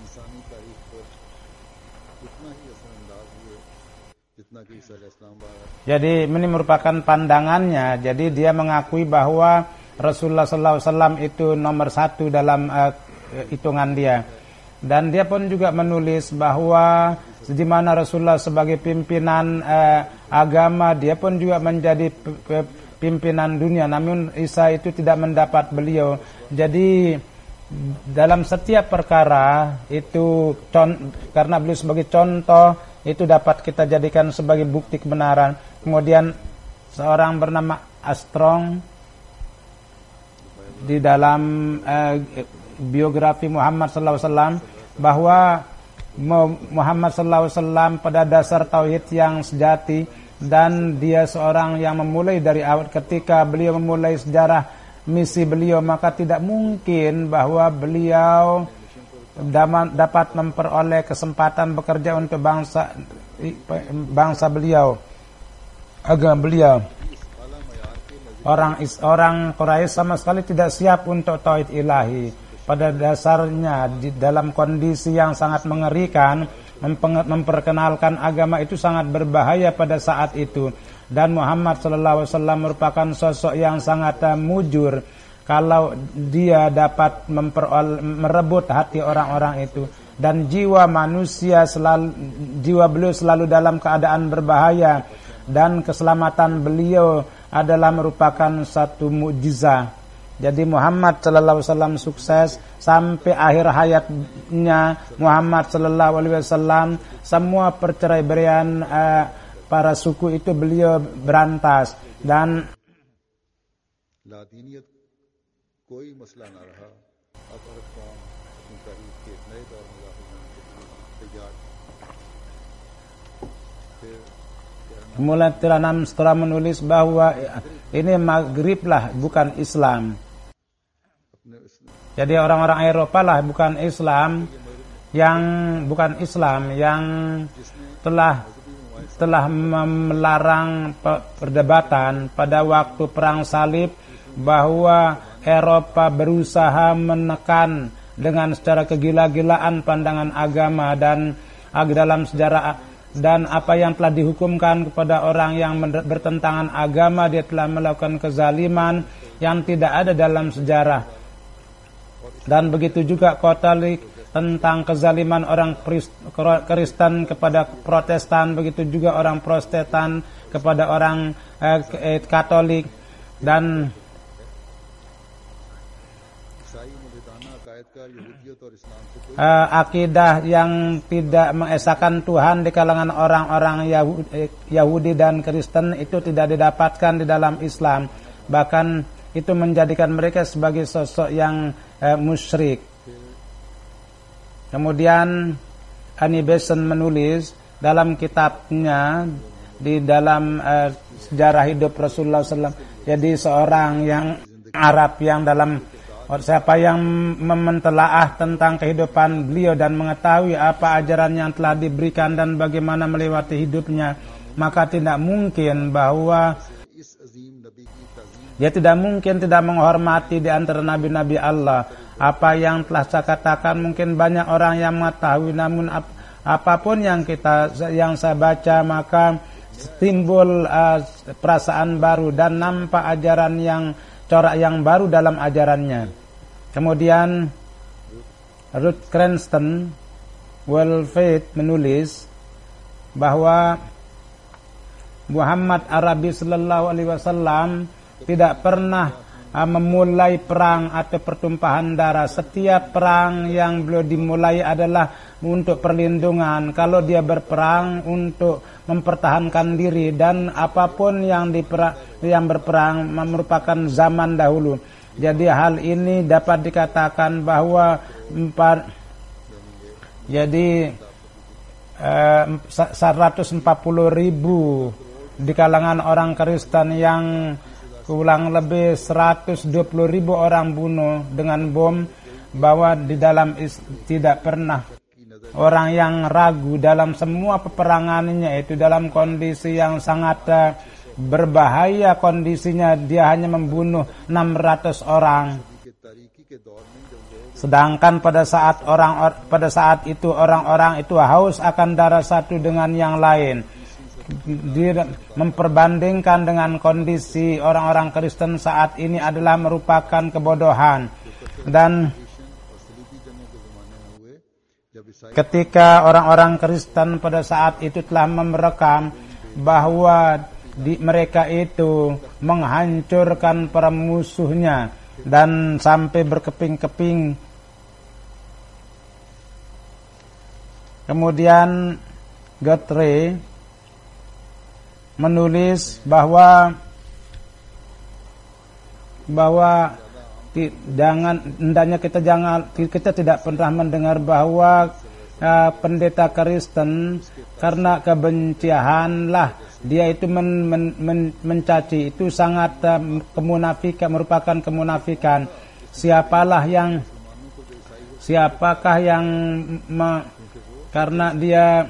Jadi ini merupakan pandangannya. Jadi dia mengakui bahwa Rasulullah sallallahu alaihi wasallam itu nomor 1 dalam hitungan dia. Dan dia pun juga menulis bahwa di mana Rasulullah sebagai pimpinan agama, dia pun juga menjadi pimpinan dunia. Namun Isa itu tidak mendapat beliau. Jadi dalam setiap perkara itu karena beliau sebagai contoh, itu dapat kita jadikan sebagai bukti kebenaran. Kemudian seorang bernama Armstrong di dalam biografi Muhammad sallallahu alaihi wasallam bahwa Muhammad sallallahu alaihi wasallam pada dasar tauhid yang sejati dan dia seorang yang memulai dari awal. Ketika beliau memulai sejarah misi beliau, maka tidak mungkin bahwa beliau dapat memperoleh kesempatan bekerja untuk bangsa beliau, agama beliau. Orang Quraisy sama sekali tidak siap untuk tauhid ilahi. Pada dasarnya dalam kondisi yang sangat mengerikan, memperkenalkan agama itu sangat berbahaya pada saat itu. Dan Muhammad SAW merupakan sosok yang sangat mujur kalau dia dapat merebut hati orang-orang itu. Dan jiwa beliau selalu dalam keadaan berbahaya, dan keselamatan beliau adalah merupakan satu mukjizat. Jadi Muhammad sallallahu alaihi wasallam sukses sampai akhir hayatnya. Muhammad sallallahu alaihi wasallam semua perceraian para suku itu beliau berantas, dan mulai Tiranam setelah menulis bahwa ini Maghrib lah, bukan Islam. Jadi orang-orang Eropa lah, bukan Islam yang telah melarang perdebatan pada waktu perang salib, bahwa Eropa berusaha menekan dengan secara kegila-gilaan pandangan agama dan dalam sejarah, dan apa yang telah dihukumkan kepada orang yang bertentangan agama, dia telah melakukan kezaliman yang tidak ada dalam sejarah. Dan begitu juga Katolik tentang kezaliman orang Kristen kepada Protestan, begitu juga orang Protestan kepada orang Katolik. Dan akidah yang tidak mengesahkan Tuhan di kalangan orang-orang Yahudi dan Kristen itu tidak didapatkan di dalam Islam. Bahkan itu menjadikan mereka sebagai sosok yang musyrik. Kemudian Annie Besant menulis dalam kitabnya di dalam sejarah hidup Rasulullah SAW. Jadi seorang yang Arab yang siapa yang mentelaah tentang kehidupan beliau dan mengetahui apa ajaran yang telah diberikan dan bagaimana melewati hidupnya, maka tidak mungkin bahwa dia tidak menghormati di antara nabi-nabi Allah. Apa yang telah saya katakan mungkin banyak orang yang mengetahui, namun apapun yang saya baca, maka timbul perasaan baru dan nampak ajaran corak yang baru dalam ajarannya. Kemudian Ruth Cranston Well-Faith menulis bahwa Muhammad Arabi sallallahu alaihi wasallam tidak pernah memulai perang atau pertumpahan darah. Setiap perang yang beliau dimulai adalah untuk perlindungan. Kalau dia berperang untuk mempertahankan diri, dan apapun yang berperang merupakan zaman dahulu. Jadi hal ini dapat dikatakan bahwa 140.000 di kalangan orang Kristen, yang kurang lebih 120.000 orang bunuh dengan bom, bahwa di dalam tidak pernah orang yang ragu dalam semua peperangannya itu dalam kondisi yang sangat berbahaya kondisinya. Dia hanya membunuh 600 orang. Sedangkan pada saat itu orang-orang itu haus akan darah satu dengan yang lain. Dia memperbandingkan dengan kondisi orang-orang Kristen saat ini adalah merupakan kebodohan. Dan ketika orang-orang Kristen pada saat itu telah merekam bahwa mereka itu menghancurkan para musuhnya dan sampai berkeping-keping. Kemudian Guthrie menulis bahwa hendaknya kita tidak pernah mendengar bahwa pendeta Kristen karena kebencianlah dia itu mencaci, itu sangat kemunafikan, merupakan kemunafikan. Siapakah yang karena dia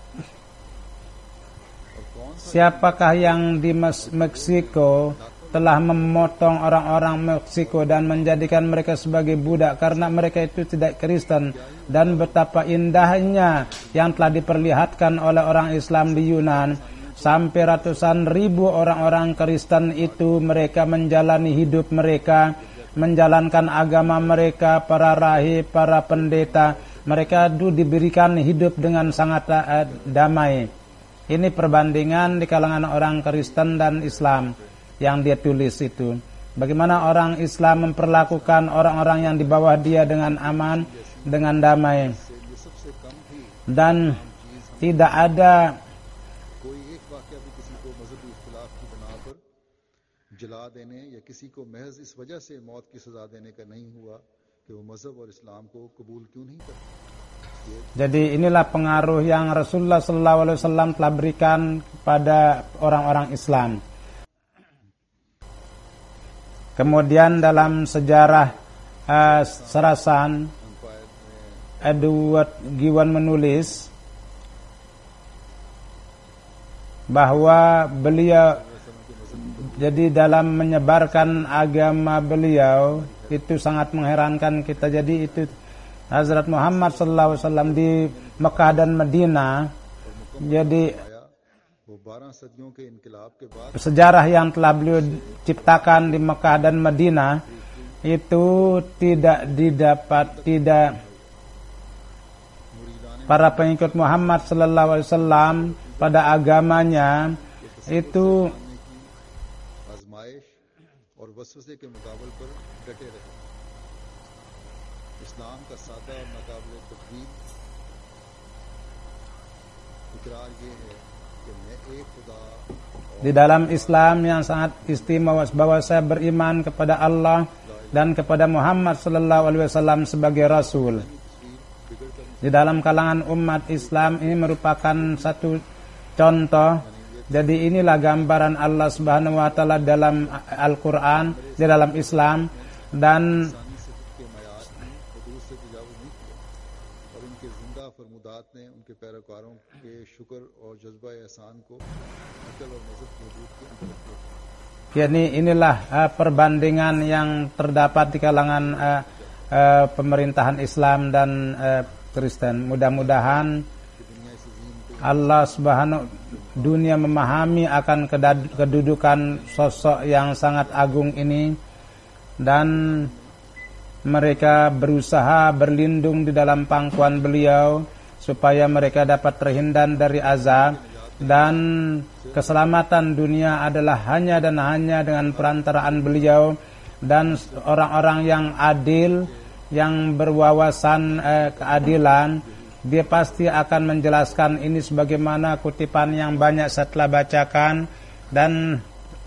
siapakah yang di Meksiko telah memotong orang-orang Meksiko dan menjadikan mereka sebagai budak karena mereka itu tidak Kristen, dan betapa indahnya yang telah diperlihatkan oleh orang Islam di Yunan. Sampai ratusan ribu orang-orang Kristen itu mereka menjalani hidup mereka, menjalankan agama mereka, para rahib, para pendeta, mereka itu diberikan hidup dengan sangat damai. Ini perbandingan di kalangan orang Kristen dan Islam yang dia tulis itu. Bagaimana orang Islam memperlakukan orang-orang yang di bawah dia dengan aman, dengan damai. Dan tidak ada जला देने या किसी को महज इस वजह से मौत की सजा देने का नहीं हुआ कि वो मजहब और इस्लाम को कबूल क्यों नहीं करता. Jadi inilah pengaruh yang Rasulullah SAW telah berikan kepada orang-orang Islam. Kemudian dalam sejarah Serasan, Edward Gibbon menulis bahwa beliau, jadi dalam menyebarkan agama beliau itu sangat mengherankan kita. Jadi itu Hazrat Muhammad SAW di Mekah dan Madinah. Jadi sejarah yang telah beliau ciptakan di Mekah dan Madinah itu tidak para pengikut Muhammad SAW pada agamanya itu वसवसे के मुकाबले पर डटे रहे. इस्लाम का सादा और नाकाबिले तकलीफ इकरार ये है कि मैं एक खुदा. Di dalam Islam yang sangat istimewa bahwa saya beriman kepada Allah dan kepada Muhammad SAW sebagai Rasul. Di dalam kalangan umat Islam ini merupakan satu contoh. Jadi inilah gambaran Allah Subhanahu wa taala dalam Al-Qur'an, di dalam Islam, dan inilah perbandingan yang terdapat di kalangan pemerintahan Islam dan Kristen. Mudah-mudahan Allah Subhanahu dunia memahami akan kedudukan sosok yang sangat agung ini, dan mereka berusaha berlindung di dalam pangkuan beliau supaya mereka dapat terhindar dari azab, dan keselamatan dunia adalah hanya dan hanya dengan perantaraan beliau dan orang-orang yang adil, yang berwawasan keadilan. Dia pasti akan menjelaskan ini sebagaimana kutipan yang banyak saya telah bacakan, dan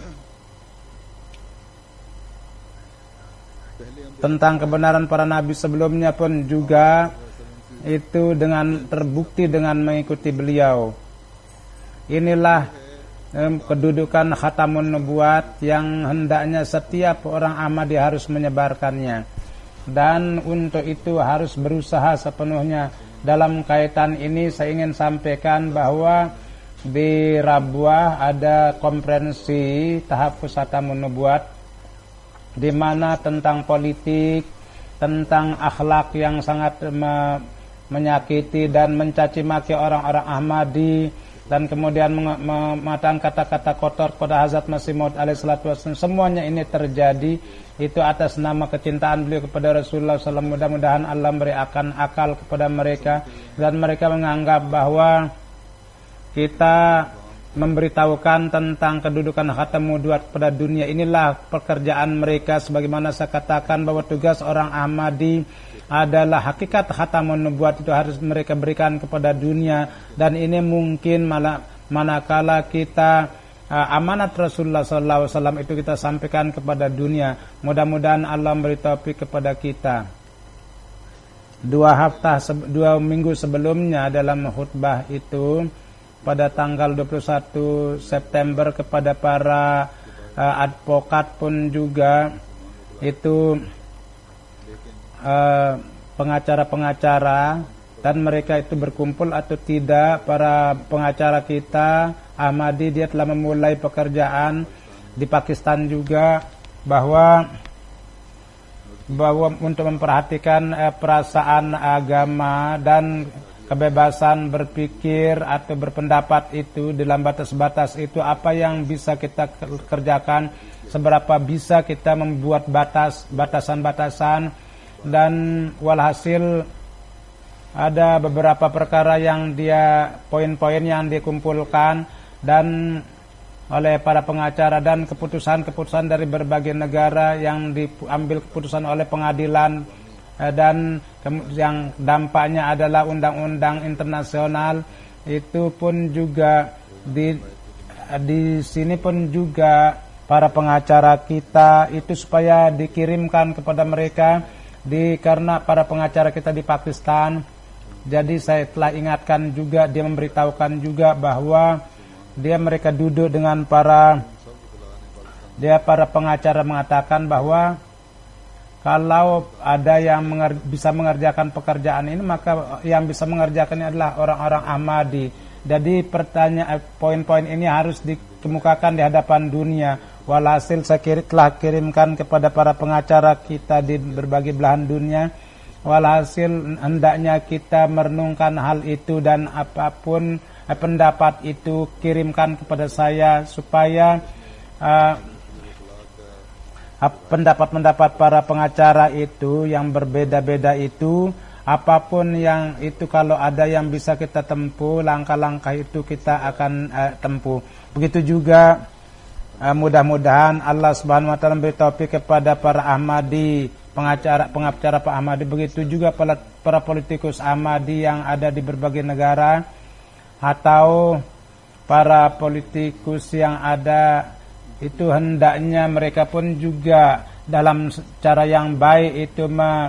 tentang kebenaran para nabi sebelumnya pun juga itu dengan terbukti dengan mengikuti beliau. Inilah kedudukan khatamun nubuat yang hendaknya setiap orang Ahmadi harus menyebarkannya, dan untuk itu harus berusaha sepenuhnya. Dalam kaitan ini saya ingin sampaikan bahwa di Rabuah ada konferensi tahafuz khatamun nubuat, di mana tentang politik, tentang akhlak yang sangat menyakiti dan mencaci maki orang-orang Ahmadi, dan kemudian mengatakan kata-kata kotor kepada Hazrat Masih Maud alaihissalatu wassalam. Semuanya ini terjadi itu atas nama kecintaan beliau kepada Rasulullah SAW. Mudah-mudahan Allah beri akal kepada mereka, dan mereka menganggap bahwa kita memberitahukan tentang kedudukan khatamun nubuat pada dunia. Inilah pekerjaan mereka, sebagaimana saya katakan bahwa tugas orang Ahmadi adalah hakikat khatamun nubuat itu harus mereka berikan kepada dunia, dan ini mungkin manakala kita amanat Rasulullah SAW itu kita sampaikan kepada dunia. Mudah-mudahan Allah beri taufik kepada kita. 2 minggu sebelumnya dalam khutbah itu pada tanggal 21 September kepada para advokat pun juga itu pengacara-pengacara, dan mereka itu berkumpul atau tidak. Para pengacara kita Ahmadi dia telah memulai pekerjaan di Pakistan juga bahwa untuk memperhatikan perasaan agama dan kebebasan berpikir atau berpendapat itu dalam batas-batas itu, apa yang bisa kita kerjakan, seberapa bisa kita membuat batasan-batasan. Dan walhasil ada beberapa perkara yang poin-poin yang dikumpulkan dan oleh para pengacara, dan keputusan-keputusan dari berbagai negara yang diambil keputusan oleh pengadilan, dan yang dampaknya adalah undang-undang internasional. Itu pun juga di sini pun juga para pengacara kita itu supaya dikirimkan kepada mereka, karena para pengacara kita di Pakistan. Jadi saya telah ingatkan juga, dia memberitahukan juga bahwa mereka duduk dengan para pengacara, mengatakan bahwa kalau ada yang bisa mengerjakan pekerjaan ini, maka yang bisa mengerjakannya adalah orang-orang Ahmadi. Jadi poin-poin ini harus dikemukakan di hadapan dunia. Walhasil saya telah kirimkan kepada para pengacara kita di berbagai belahan dunia. Walhasil hendaknya kita merenungkan hal itu, dan apapun pendapat itu kirimkan kepada saya supaya pendapat-pendapat para pengacara itu yang berbeda-beda itu, apapun yang itu, kalau ada yang bisa kita tempuh, langkah-langkah itu kita akan tempuh. Begitu juga mudah-mudahan Allah Subhanahu wa taala memberi taufik kepada para Ahmadi, pengacara Pak Ahmadi, begitu juga para politikus Ahmadi yang ada di berbagai negara, atau para politikus yang ada itu hendaknya mereka pun juga dalam cara yang baik itu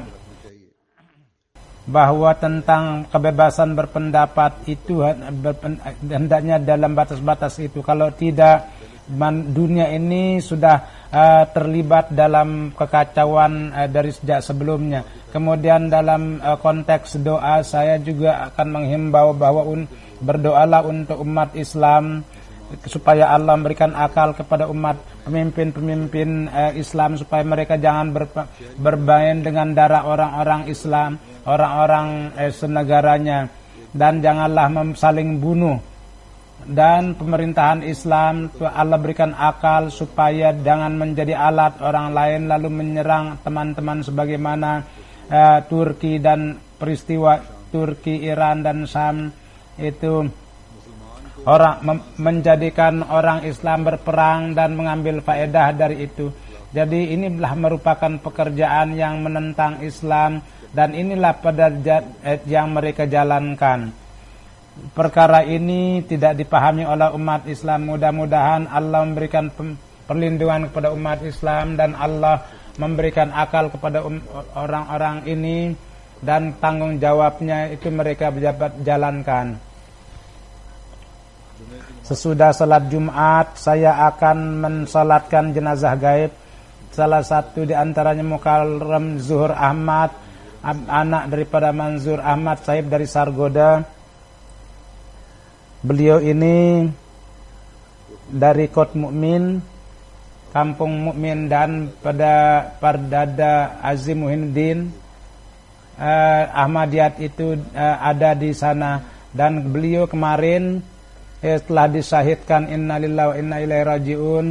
bahwa tentang kebebasan berpendapat itu hendaknya dalam batas-batas itu. Kalau tidak, dunia ini sudah terlibat dalam kekacauan dari sejak sebelumnya. Kemudian dalam konteks doa, saya juga akan menghimbau bahwa berdoalah untuk umat Islam supaya Allah memberikan akal kepada umat pemimpin-pemimpin Islam, supaya mereka jangan bermain dengan darah orang-orang Islam, orang-orang senegaranya, dan janganlah saling bunuh. Dan pemerintahan Islam Allah berikan akal supaya jangan menjadi alat orang lain lalu menyerang teman-teman sebagaimana Turki dan peristiwa Turki, Iran dan Syam itu menjadikan orang Islam berperang dan mengambil faedah dari itu. Jadi inilah merupakan pekerjaan yang menentang Islam, dan inilah pada yang mereka jalankan. Perkara ini tidak dipahami oleh umat Islam. Mudah-mudahan Allah memberikan perlindungan kepada umat Islam, dan Allah memberikan akal kepada orang-orang ini, dan tanggung jawabnya itu mereka jalankan. Sesudah salat Jumat, saya akan mensalatkan jenazah gaib. Salah satu di antaranya Mukarram Zuhur Ahmad, anak daripada Manzur Ahmad Sahib dari Sargoda. Beliau ini dari Kot Mukmin, Kampung Mukmin, dan pada Pardada Azim Muhyiddin Ahmadiyat itu ada di sana. Dan beliau kemarin telah disyahidkan. Innalillahi wa inna ilaihi rajiun.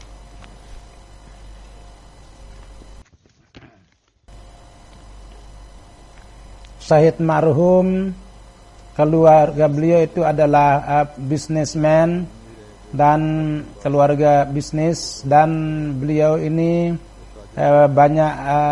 Syahid marhum, keluarga beliau itu adalah businessman dan keluarga bisnis, dan beliau ini banyak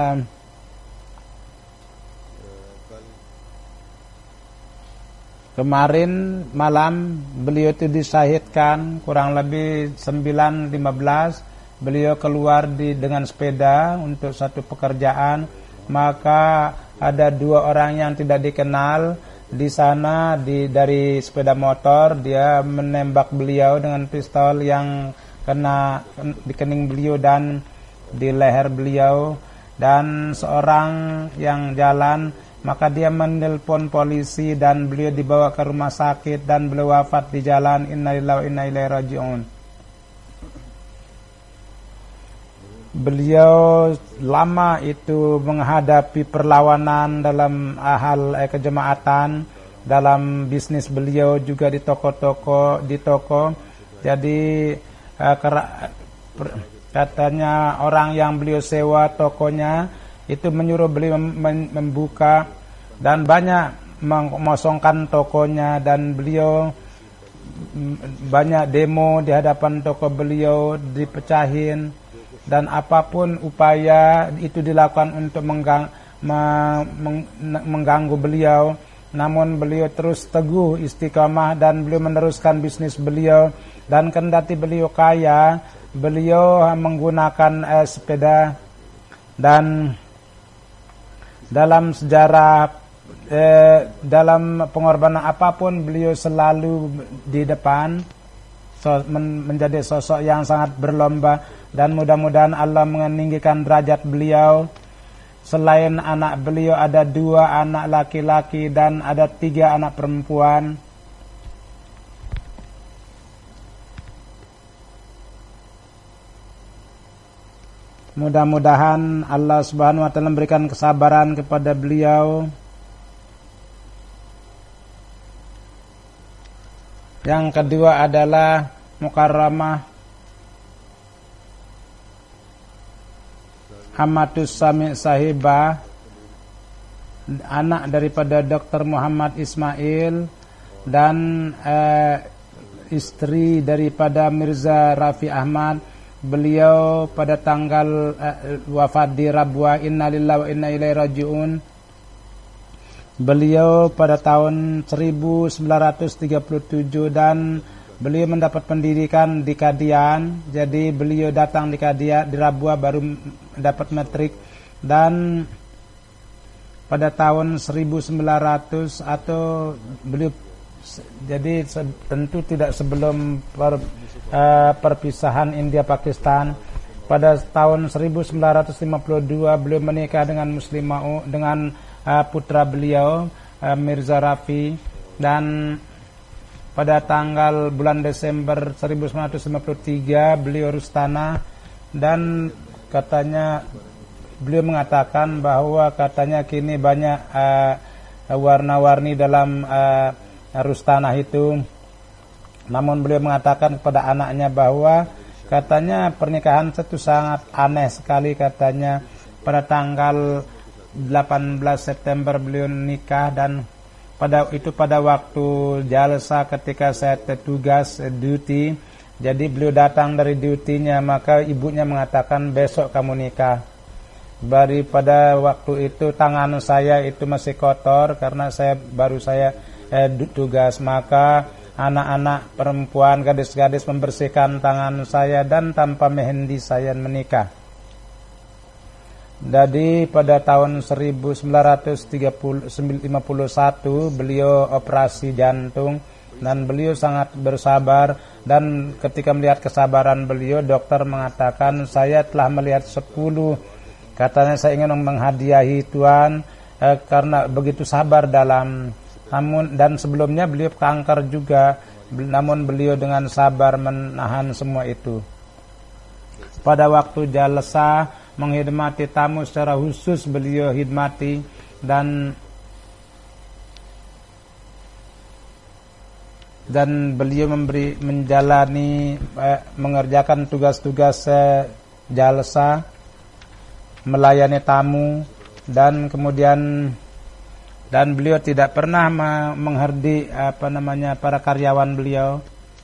kemarin malam beliau itu disyahidkan kurang lebih 9.15. Beliau keluar dengan sepeda untuk satu pekerjaan, maka ada 2 orang yang tidak dikenal di sana dari sepeda motor dia menembak beliau dengan pistol yang kena di kening beliau dan di leher beliau, dan seorang yang jalan maka dia menelpon polisi dan beliau dibawa ke rumah sakit dan beliau wafat di jalan. Innalillahi wa inna ilaihi raji'un. Beliau lama itu menghadapi perlawanan dalam hal kejemaatan, dalam bisnis beliau juga di toko. Jadi katanya orang yang beliau sewa tokonya itu menyuruh beliau membuka dan banyak mengosongkan tokonya, dan beliau banyak demo di hadapan toko beliau dipecahin. Dan apapun upaya itu dilakukan untuk mengganggu beliau, namun beliau terus teguh istiqamah dan beliau meneruskan bisnis beliau. Dan kendati beliau kaya, beliau menggunakan sepeda, dan dalam sejarah dalam pengorbanan apapun beliau selalu di depan, menjadi sosok yang sangat berlomba. Dan mudah-mudahan Allah meninggikan derajat beliau. Selain anak beliau ada 2 anak laki-laki dan ada 3 anak perempuan. Mudah-mudahan Allah Subhanahu wa taala memberikan kesabaran kepada beliau. Yang kedua adalah Mukarramah Hamatus Sami Sahibah, anak daripada Dr. Muhammad Ismail dan istri daripada Mirza Rafi Ahmad. Beliau pada tanggal wafat di Rabwa. Innalillahi wa inna ilaihi raji'un. Beliau pada tahun 1937 dan beliau mendapat pendidikan di Kadian. Jadi beliau datang di Kadian, di Rabwa baru mendapat metrik, dan pada tahun 1900 atau beliau, jadi tentu tidak sebelum perpisahan India Pakistan. Pada tahun 1952 beliau menikah dengan Muslimah, dengan putra beliau Mirza Rafi, dan pada tanggal bulan Desember 1953 beliau rustana, dan katanya beliau mengatakan bahwa katanya kini banyak warna-warni dalam rustana itu. Namun beliau mengatakan kepada anaknya bahwa katanya pernikahan itu sangat aneh sekali. Katanya pada tanggal 18 September beliau nikah, dan pada waktu jalsa ketika saya tugas duty, jadi beliau datang dari duty-nya, maka ibunya mengatakan besok kamu nikah. Pada waktu itu tangan saya itu masih kotor karena baru saya tugas, maka anak-anak perempuan, gadis-gadis membersihkan tangan saya, dan tanpa mehendi saya menikah. Jadi pada tahun 1951 beliau operasi jantung, dan beliau sangat bersabar. Dan ketika melihat kesabaran beliau, dokter mengatakan saya telah melihat 10. Katanya saya ingin menghadiahi Tuhan karena begitu sabar dalam. Namun dan sebelumnya beliau kanker juga, namun beliau dengan sabar menahan semua itu. Pada waktu jalsa menghormati tamu secara khusus beliau khidmati, dan beliau mengerjakan tugas-tugas jalsa, melayani tamu, dan kemudian beliau tidak pernah menghardi para karyawan beliau.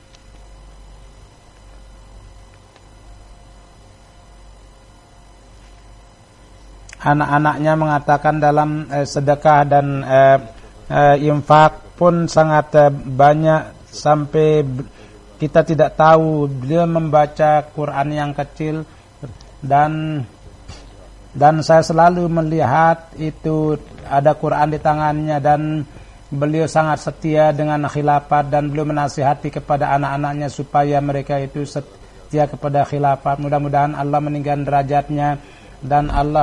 Anak-anaknya mengatakan dalam sedekah dan infak pun sangat banyak, sampai kita tidak tahu beliau membaca Quran yang kecil, dan saya selalu melihat itu ada Quran di tangannya, dan beliau sangat setia dengan khilafat dan beliau menasihati kepada anak-anaknya supaya mereka itu setia kepada khilafat. Mudah-mudahan Allah meninggikan derajatnya dan Allah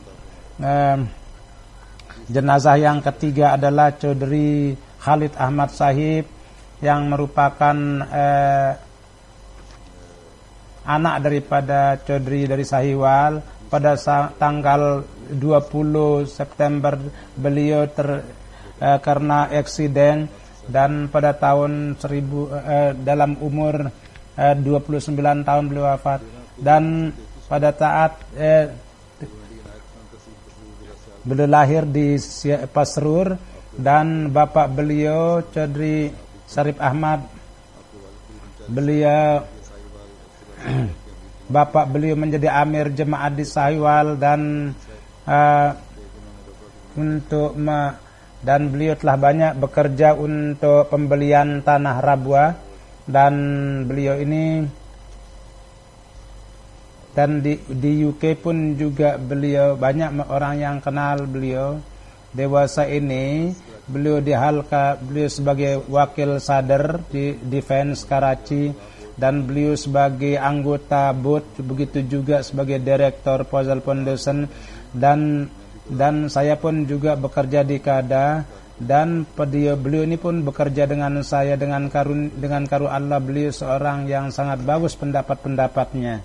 jenazah yang ketiga adalah Chaudhry Khalid Ahmad Sahib yang merupakan anak daripada Chaudhry dari Sahiwal. Pada tanggal 20 September beliau karena eksiden dan pada tahun dalam umur 29 tahun beliau wafat. Dan pada saat beliau lahir di Pasrur dan bapak beliau Chaudhry Sharif Ahmad bapak beliau menjadi amir jemaat di Sahiwal dan dan beliau telah banyak bekerja untuk pembelian tanah Rabwa dan beliau ini dan di UK pun juga beliau banyak orang yang kenal beliau. Dewasa ini beliau beliau sebagai wakil sadar di Defense Karachi dan beliau sebagai anggota BOT, begitu juga sebagai direktur Fazal Foundation dan saya pun juga bekerja di KADA dan beliau ini pun bekerja dengan saya dengan karunia Allah. Beliau seorang yang sangat bagus pendapat-pendapatnya.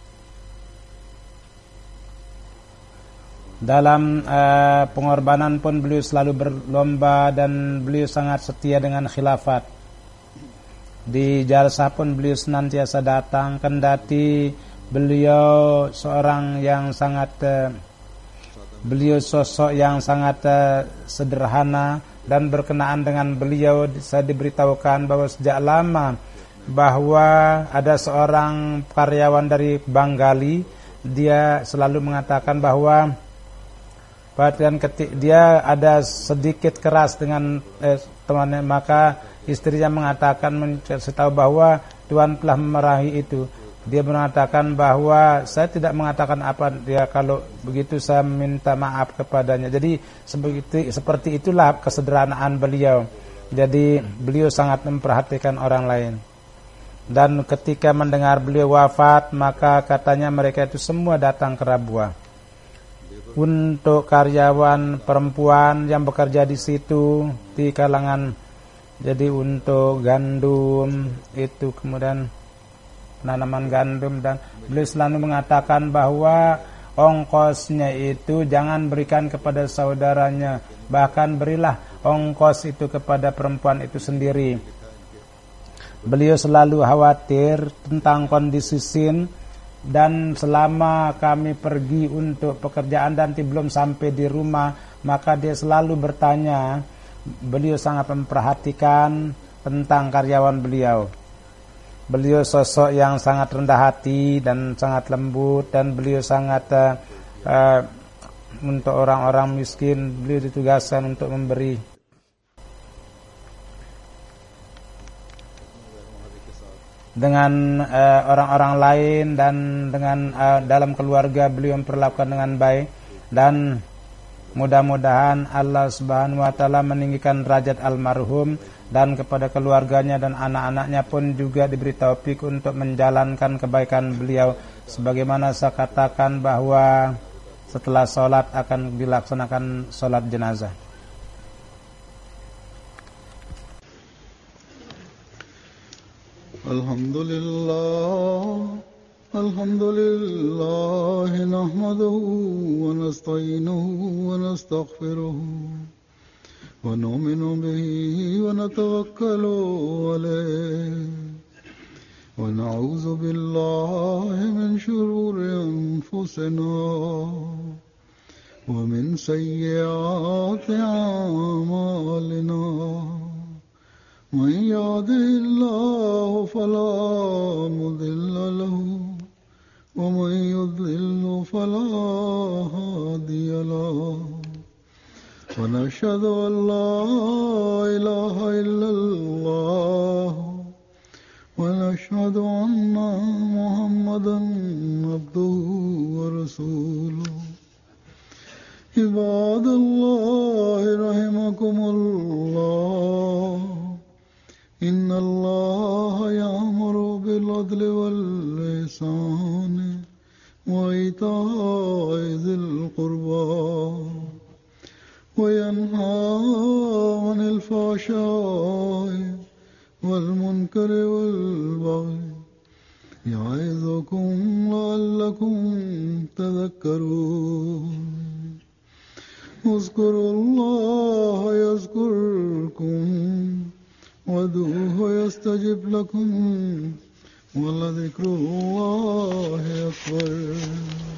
Dalam pengorbanan pun beliau selalu berlomba dan beliau sangat setia dengan khilafat. Di jalsah pun beliau senantiasa datang, kendati beliau seorang yang beliau sosok yang sangat sederhana dan berkenaan dengan beliau saya diberitahukan bahwa sejak lama bahwa ada seorang karyawan dari Bengali, dia selalu mengatakan bahwa dia ada sedikit keras dengan temannya, maka istrinya mengatakan tahu bahwa Tuhan telah memarahi itu. Dia mengatakan bahwa saya tidak mengatakan apa dia, kalau begitu saya minta maaf kepadanya. Jadi seperti itulah kesederhanaan beliau. Jadi beliau sangat memperhatikan orang lain. Dan ketika mendengar beliau wafat, maka katanya mereka itu semua datang ke Rabwa. Untuk karyawan perempuan yang bekerja di situ di kalangan, jadi untuk gandum itu kemudian penanaman gandum, dan beliau selalu mengatakan bahwa ongkosnya itu jangan berikan kepada saudaranya, bahkan berilah ongkos itu kepada perempuan itu sendiri. Beliau selalu khawatir tentang kondisi Sin, dan selama kami pergi untuk pekerjaan dan belum sampai di rumah, maka dia selalu bertanya. Beliau sangat memperhatikan tentang karyawan beliau. Beliau sosok yang sangat rendah hati dan sangat lembut, dan beliau sangat untuk orang-orang miskin beliau ditugaskan untuk memberi. Dengan orang-orang lain dan dengan dalam keluarga beliau memperlakukan dengan baik, dan mudah-mudahan Allah Subhanahu wa taala meninggikan derajat almarhum, dan kepada keluarganya dan anak-anaknya pun juga diberi taufik untuk menjalankan kebaikan beliau. Sebagaimana saya katakan bahwa setelah sholat akan dilaksanakan sholat jenazah. Alhamdulillah nahmaduhu wa nasta'inuhu wa nastaghfiruhu wa nu'minu bihi wa natawakkalu alayhi wa na'udzu billahi min shururi anfusina wa min sayyiati a'malina. من يهده الله فلا مضل له ومن يضلل فلا هادي له ونشهد أن لا إله إلا الله ونشهد أن محمدا عبده ورسوله. عباد الله رحمكم الله إن الله يأمر بالعدل والإحسان وإيتاء ذي القربى وينهى عن الفحشاء والمنكر والبغي يعظكم لعلكم تذكرون اذكروا الله يذكركم وادعوه يستجب لكم ولذكر الله أكبر.